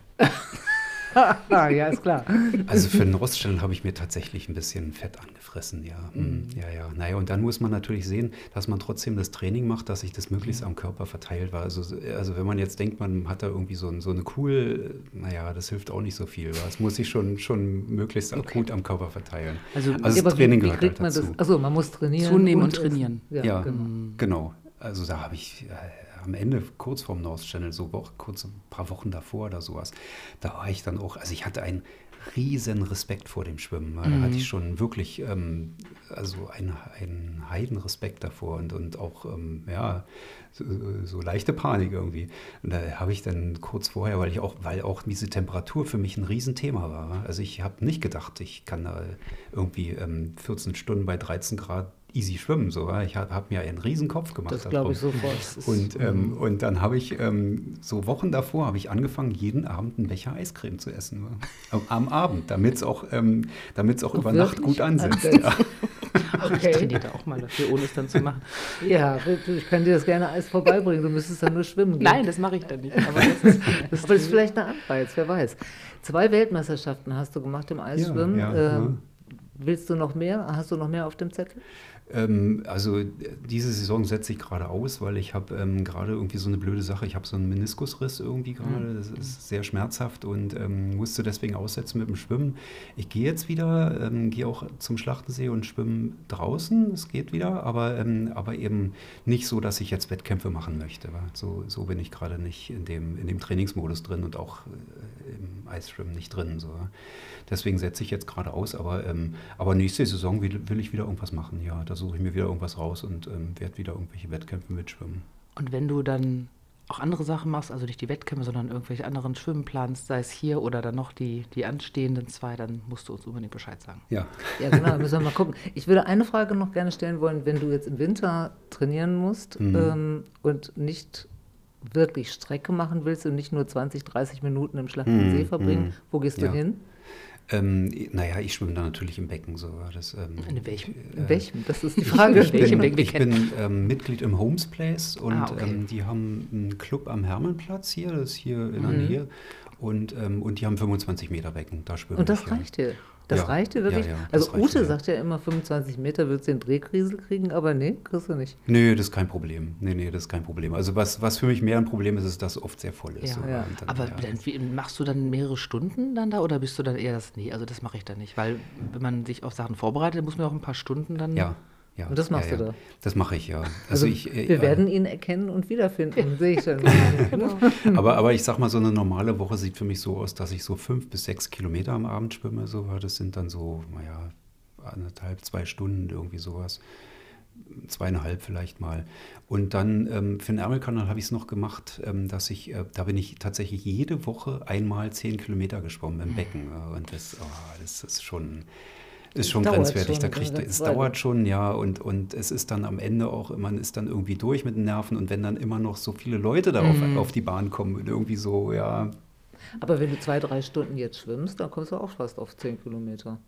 Ah, ja, ist klar. also für den Roststellen habe ich mir tatsächlich ein bisschen Fett angefressen, ja. Mhm. Ja, ja. Naja, und dann muss man natürlich sehen, dass man trotzdem das Training macht, dass sich das möglichst am Körper verteilt war. Also, also wenn man jetzt denkt, man hat da irgendwie so, ein, so eine Kugel, naja, das hilft auch nicht so viel. Weil es muss sich schon, schon möglichst Okay. gut am Körper verteilen. Also, Also Ja, das aber wie- Training wie gehört kriegt halt man dazu. das? Achso, man muss trainieren. Zunehmen und essen. trainieren. Ja, Ja, genau. genau. Also da habe ich äh, am Ende, kurz vorm North Channel, so wo, kurz ein paar Wochen davor oder sowas, da war ich dann auch, also ich hatte einen riesen Respekt vor dem Schwimmen. Da Mhm. hatte ich schon wirklich ähm, also einen, einen Heidenrespekt davor und, und auch, ähm, ja, so, so leichte Panik irgendwie. Und da habe ich dann kurz vorher, weil ich auch, weil auch diese Temperatur für mich ein Riesenthema war. Also ich habe nicht gedacht, ich kann da irgendwie ähm, vierzehn Stunden bei dreizehn Grad easy schwimmen. So. Ich habe hab mir einen riesen Kopf gemacht. Das glaube ich darum. sofort. Und, ähm, und dann habe ich, ähm, so Wochen davor, habe ich angefangen, jeden Abend einen Becher Eiscreme zu essen. Ne? Am, am Abend, damit es auch, ähm, damit's auch Doch über Nacht wirklich? gut ansetzt. Ansetzt. Ja. Ach, ich Okay. trainiere da auch mal dafür, ohne es dann zu machen. Ja, ich kann dir das gerne alles vorbeibringen. Du müsstest dann nur schwimmen gehen. Nein, das mache ich dann nicht. Aber das ist, das Aber das ist vielleicht ein Anreiz, wer weiß. Zwei Weltmeisterschaften hast du gemacht im Eisschwimmen. Ja, ja, ähm, Willst du noch mehr? Hast du noch mehr auf dem Zettel? Ähm, also diese Saison setze ich gerade aus, weil ich habe ähm, gerade irgendwie so eine blöde Sache. Ich habe so einen Meniskusriss irgendwie gerade. Das ist sehr schmerzhaft und ähm, musste deswegen aussetzen mit dem Schwimmen. Ich gehe jetzt wieder, ähm, gehe auch zum Schlachtensee und schwimme draußen. Es geht wieder, aber, ähm, aber eben nicht so, dass ich jetzt Wettkämpfe machen möchte. wa? So, so bin ich gerade nicht in dem, in dem Trainingsmodus drin und auch äh, im Eisschwimmen nicht drin. So. Deswegen setze ich jetzt gerade aus, aber, ähm, aber nächste Saison will, will ich wieder irgendwas machen. Ja, da suche ich mir wieder irgendwas raus und ähm, werde wieder irgendwelche Wettkämpfe mitschwimmen. Und wenn du dann auch andere Sachen machst, also nicht die Wettkämpfe, sondern irgendwelche anderen Schwimmen planst, sei es hier oder dann noch die, die anstehenden zwei, dann musst du uns unbedingt Bescheid sagen. Ja. Ja, genau, müssen wir mal gucken. Ich würde eine Frage noch gerne stellen wollen, wenn du jetzt im Winter trainieren musst Mhm. ähm, und nicht wirklich Strecke machen willst und nicht nur zwanzig, dreißig Minuten im Schlachtensee Mhm, verbringen, mhm. wo gehst du Ja. hin? Ähm, naja, ich schwimme da natürlich im Becken. So. Das, ähm, In welchem? In welchem? Das ist die Frage. Ich Welchem bin, Becken wir ich kennen? bin ähm, Mitglied im Homes Place und Ah, okay. ähm, die haben einen Club am Hermannplatz hier, das ist hier in der Mhm. Nähe. Und, ähm, und die haben fünfundzwanzig Meter Becken, da schwimme Und das ich. ja. reicht dir? Das Ja, reicht dir wirklich? ja, ja, das also reicht Ute mir. sagt ja immer, fünfundzwanzig Meter würdest du den Drehkriesel kriegen, aber nee, kriegst du nicht. Nee, das ist kein Problem. Nee, nee, das ist kein Problem. Also was, was für mich mehr ein Problem ist, ist, dass es oft sehr voll ist. Ja, so. ja. Und dann, Aber ja. dann, wie, machst du dann mehrere Stunden dann da oder bist du dann eher das, nee, also das mache ich dann nicht, weil wenn man sich auf Sachen vorbereitet, muss man auch ein paar Stunden dann... Ja, ja. Und das machst ja, du ja. da? Das mache ich, ja. Also, Also ich, äh, wir ja. werden ihn erkennen und wiederfinden, sehe ich schon. Genau. Aber, aber ich sag mal, so eine normale Woche sieht für mich so aus, dass ich so fünf bis sechs Kilometer am Abend schwimme. So. Das sind dann so, naja, anderthalb, zwei Stunden, irgendwie sowas. Zweieinhalb vielleicht mal. Und dann ähm, für den Ärmelkanal habe ich es noch gemacht, ähm, dass ich, äh, da bin ich tatsächlich jede Woche einmal zehn Kilometer geschwommen im Becken. Äh, und das, oh, das ist schon... Ist schon Dauert grenzwertig. schon Da eine kriegt, ganze es Weile. dauert schon, ja, und, und es ist dann am Ende auch, man ist dann irgendwie durch mit den Nerven und wenn dann immer noch so viele Leute da auf, Mhm. auf die Bahn kommen und irgendwie so, ja, Aber wenn du zwei, drei Stunden jetzt schwimmst, dann kommst du auch fast auf zehn Kilometer.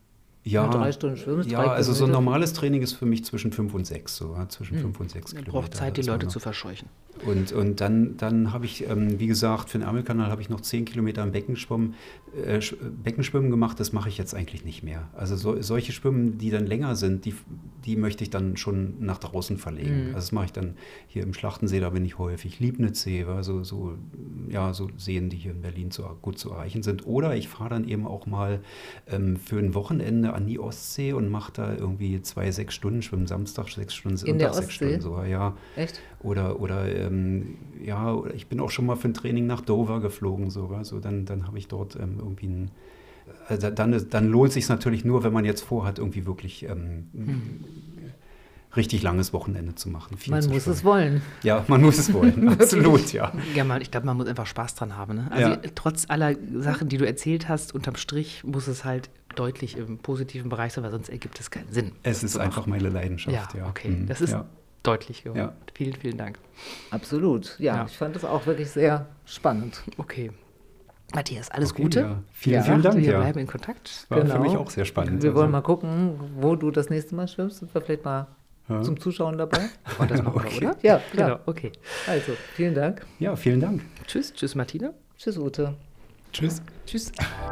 Ja, Wenn du drei Stunden schwimmst, ja drei also so ein Kilometer. normales Training ist für mich zwischen fünf und sechs, so, ja, zwischen fünf und sechs Man Kilometer. braucht Zeit, die Das war Leute noch- zu verscheuchen. Und, und dann, dann habe ich, ähm, wie gesagt, für den Ärmelkanal habe ich noch zehn Kilometer im Beckenschwimmen, äh, Sch- Beckenschwimmen gemacht. Das mache ich jetzt eigentlich nicht mehr. Also so, solche Schwimmen, die dann länger sind, die, die möchte ich dann schon nach draußen verlegen. Mhm. Also das mache ich dann hier im Schlachtensee, da bin ich häufig. Liebnitzsee, also so, ja, so Seen, die hier in Berlin zu, gut zu erreichen sind. Oder ich fahre dann eben auch mal ähm, für ein Wochenende an die Ostsee und mache da irgendwie zwei, sechs Stunden Schwimmen, Samstag sechs Stunden, In der Sonntag sechs Ostsee? Stunden sogar, ja. Echt? Oder, oder ähm, ja, oder ich bin auch schon mal für ein Training nach Dover geflogen sogar. So, dann dann habe ich dort ähm, irgendwie ein. Also dann, ist- dann lohnt es sich natürlich nur, wenn man jetzt vorhat, irgendwie wirklich ähm, ein richtig langes Wochenende zu machen. Viel Man zu muss schwimmen. es wollen. Ja, man muss es wollen, absolut, ja. Ja, man, ich glaube, man muss einfach Spaß dran haben. Ne? Also Ja. trotz aller Sachen, die du erzählt hast, unterm Strich muss es halt deutlich im positiven Bereich sein, weil sonst ergibt es keinen Sinn. Es das ist zu einfach machen. meine Leidenschaft, Ja, ja. okay. Mhm, Das ist ja. deutlich geworden. Ja. Vielen, vielen Dank. Absolut. Ja, Ja. ich fand das auch wirklich sehr spannend. Okay. Matthias, alles Okay, Gute. ja. Vielen, Ja, vielen Dank. Wir Ja. bleiben in Kontakt. War für Genau. mich auch sehr spannend. Wir wollen also. mal gucken, wo du das nächste Mal schwimmst. Sind wir vielleicht mal Ja. zum Zuschauen dabei? Oh, das machen Okay. wir, oder? Ja, klar. Genau, okay. Also, vielen Dank. Ja, vielen Dank. Tschüss, tschüss Martina. Tschüss, Ute. Tschüss. Tschüss.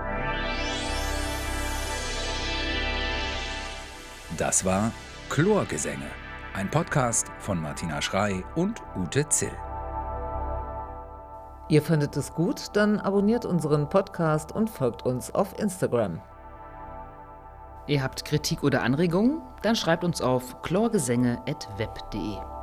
Das war Chlorgesänge, ein Podcast von Martina Schrey und Ute Zill. Ihr fandet es gut? Dann abonniert unseren Podcast und folgt uns auf Instagram. Ihr habt Kritik oder Anregungen? Dann schreibt uns auf chlorgesänge at web punkt de.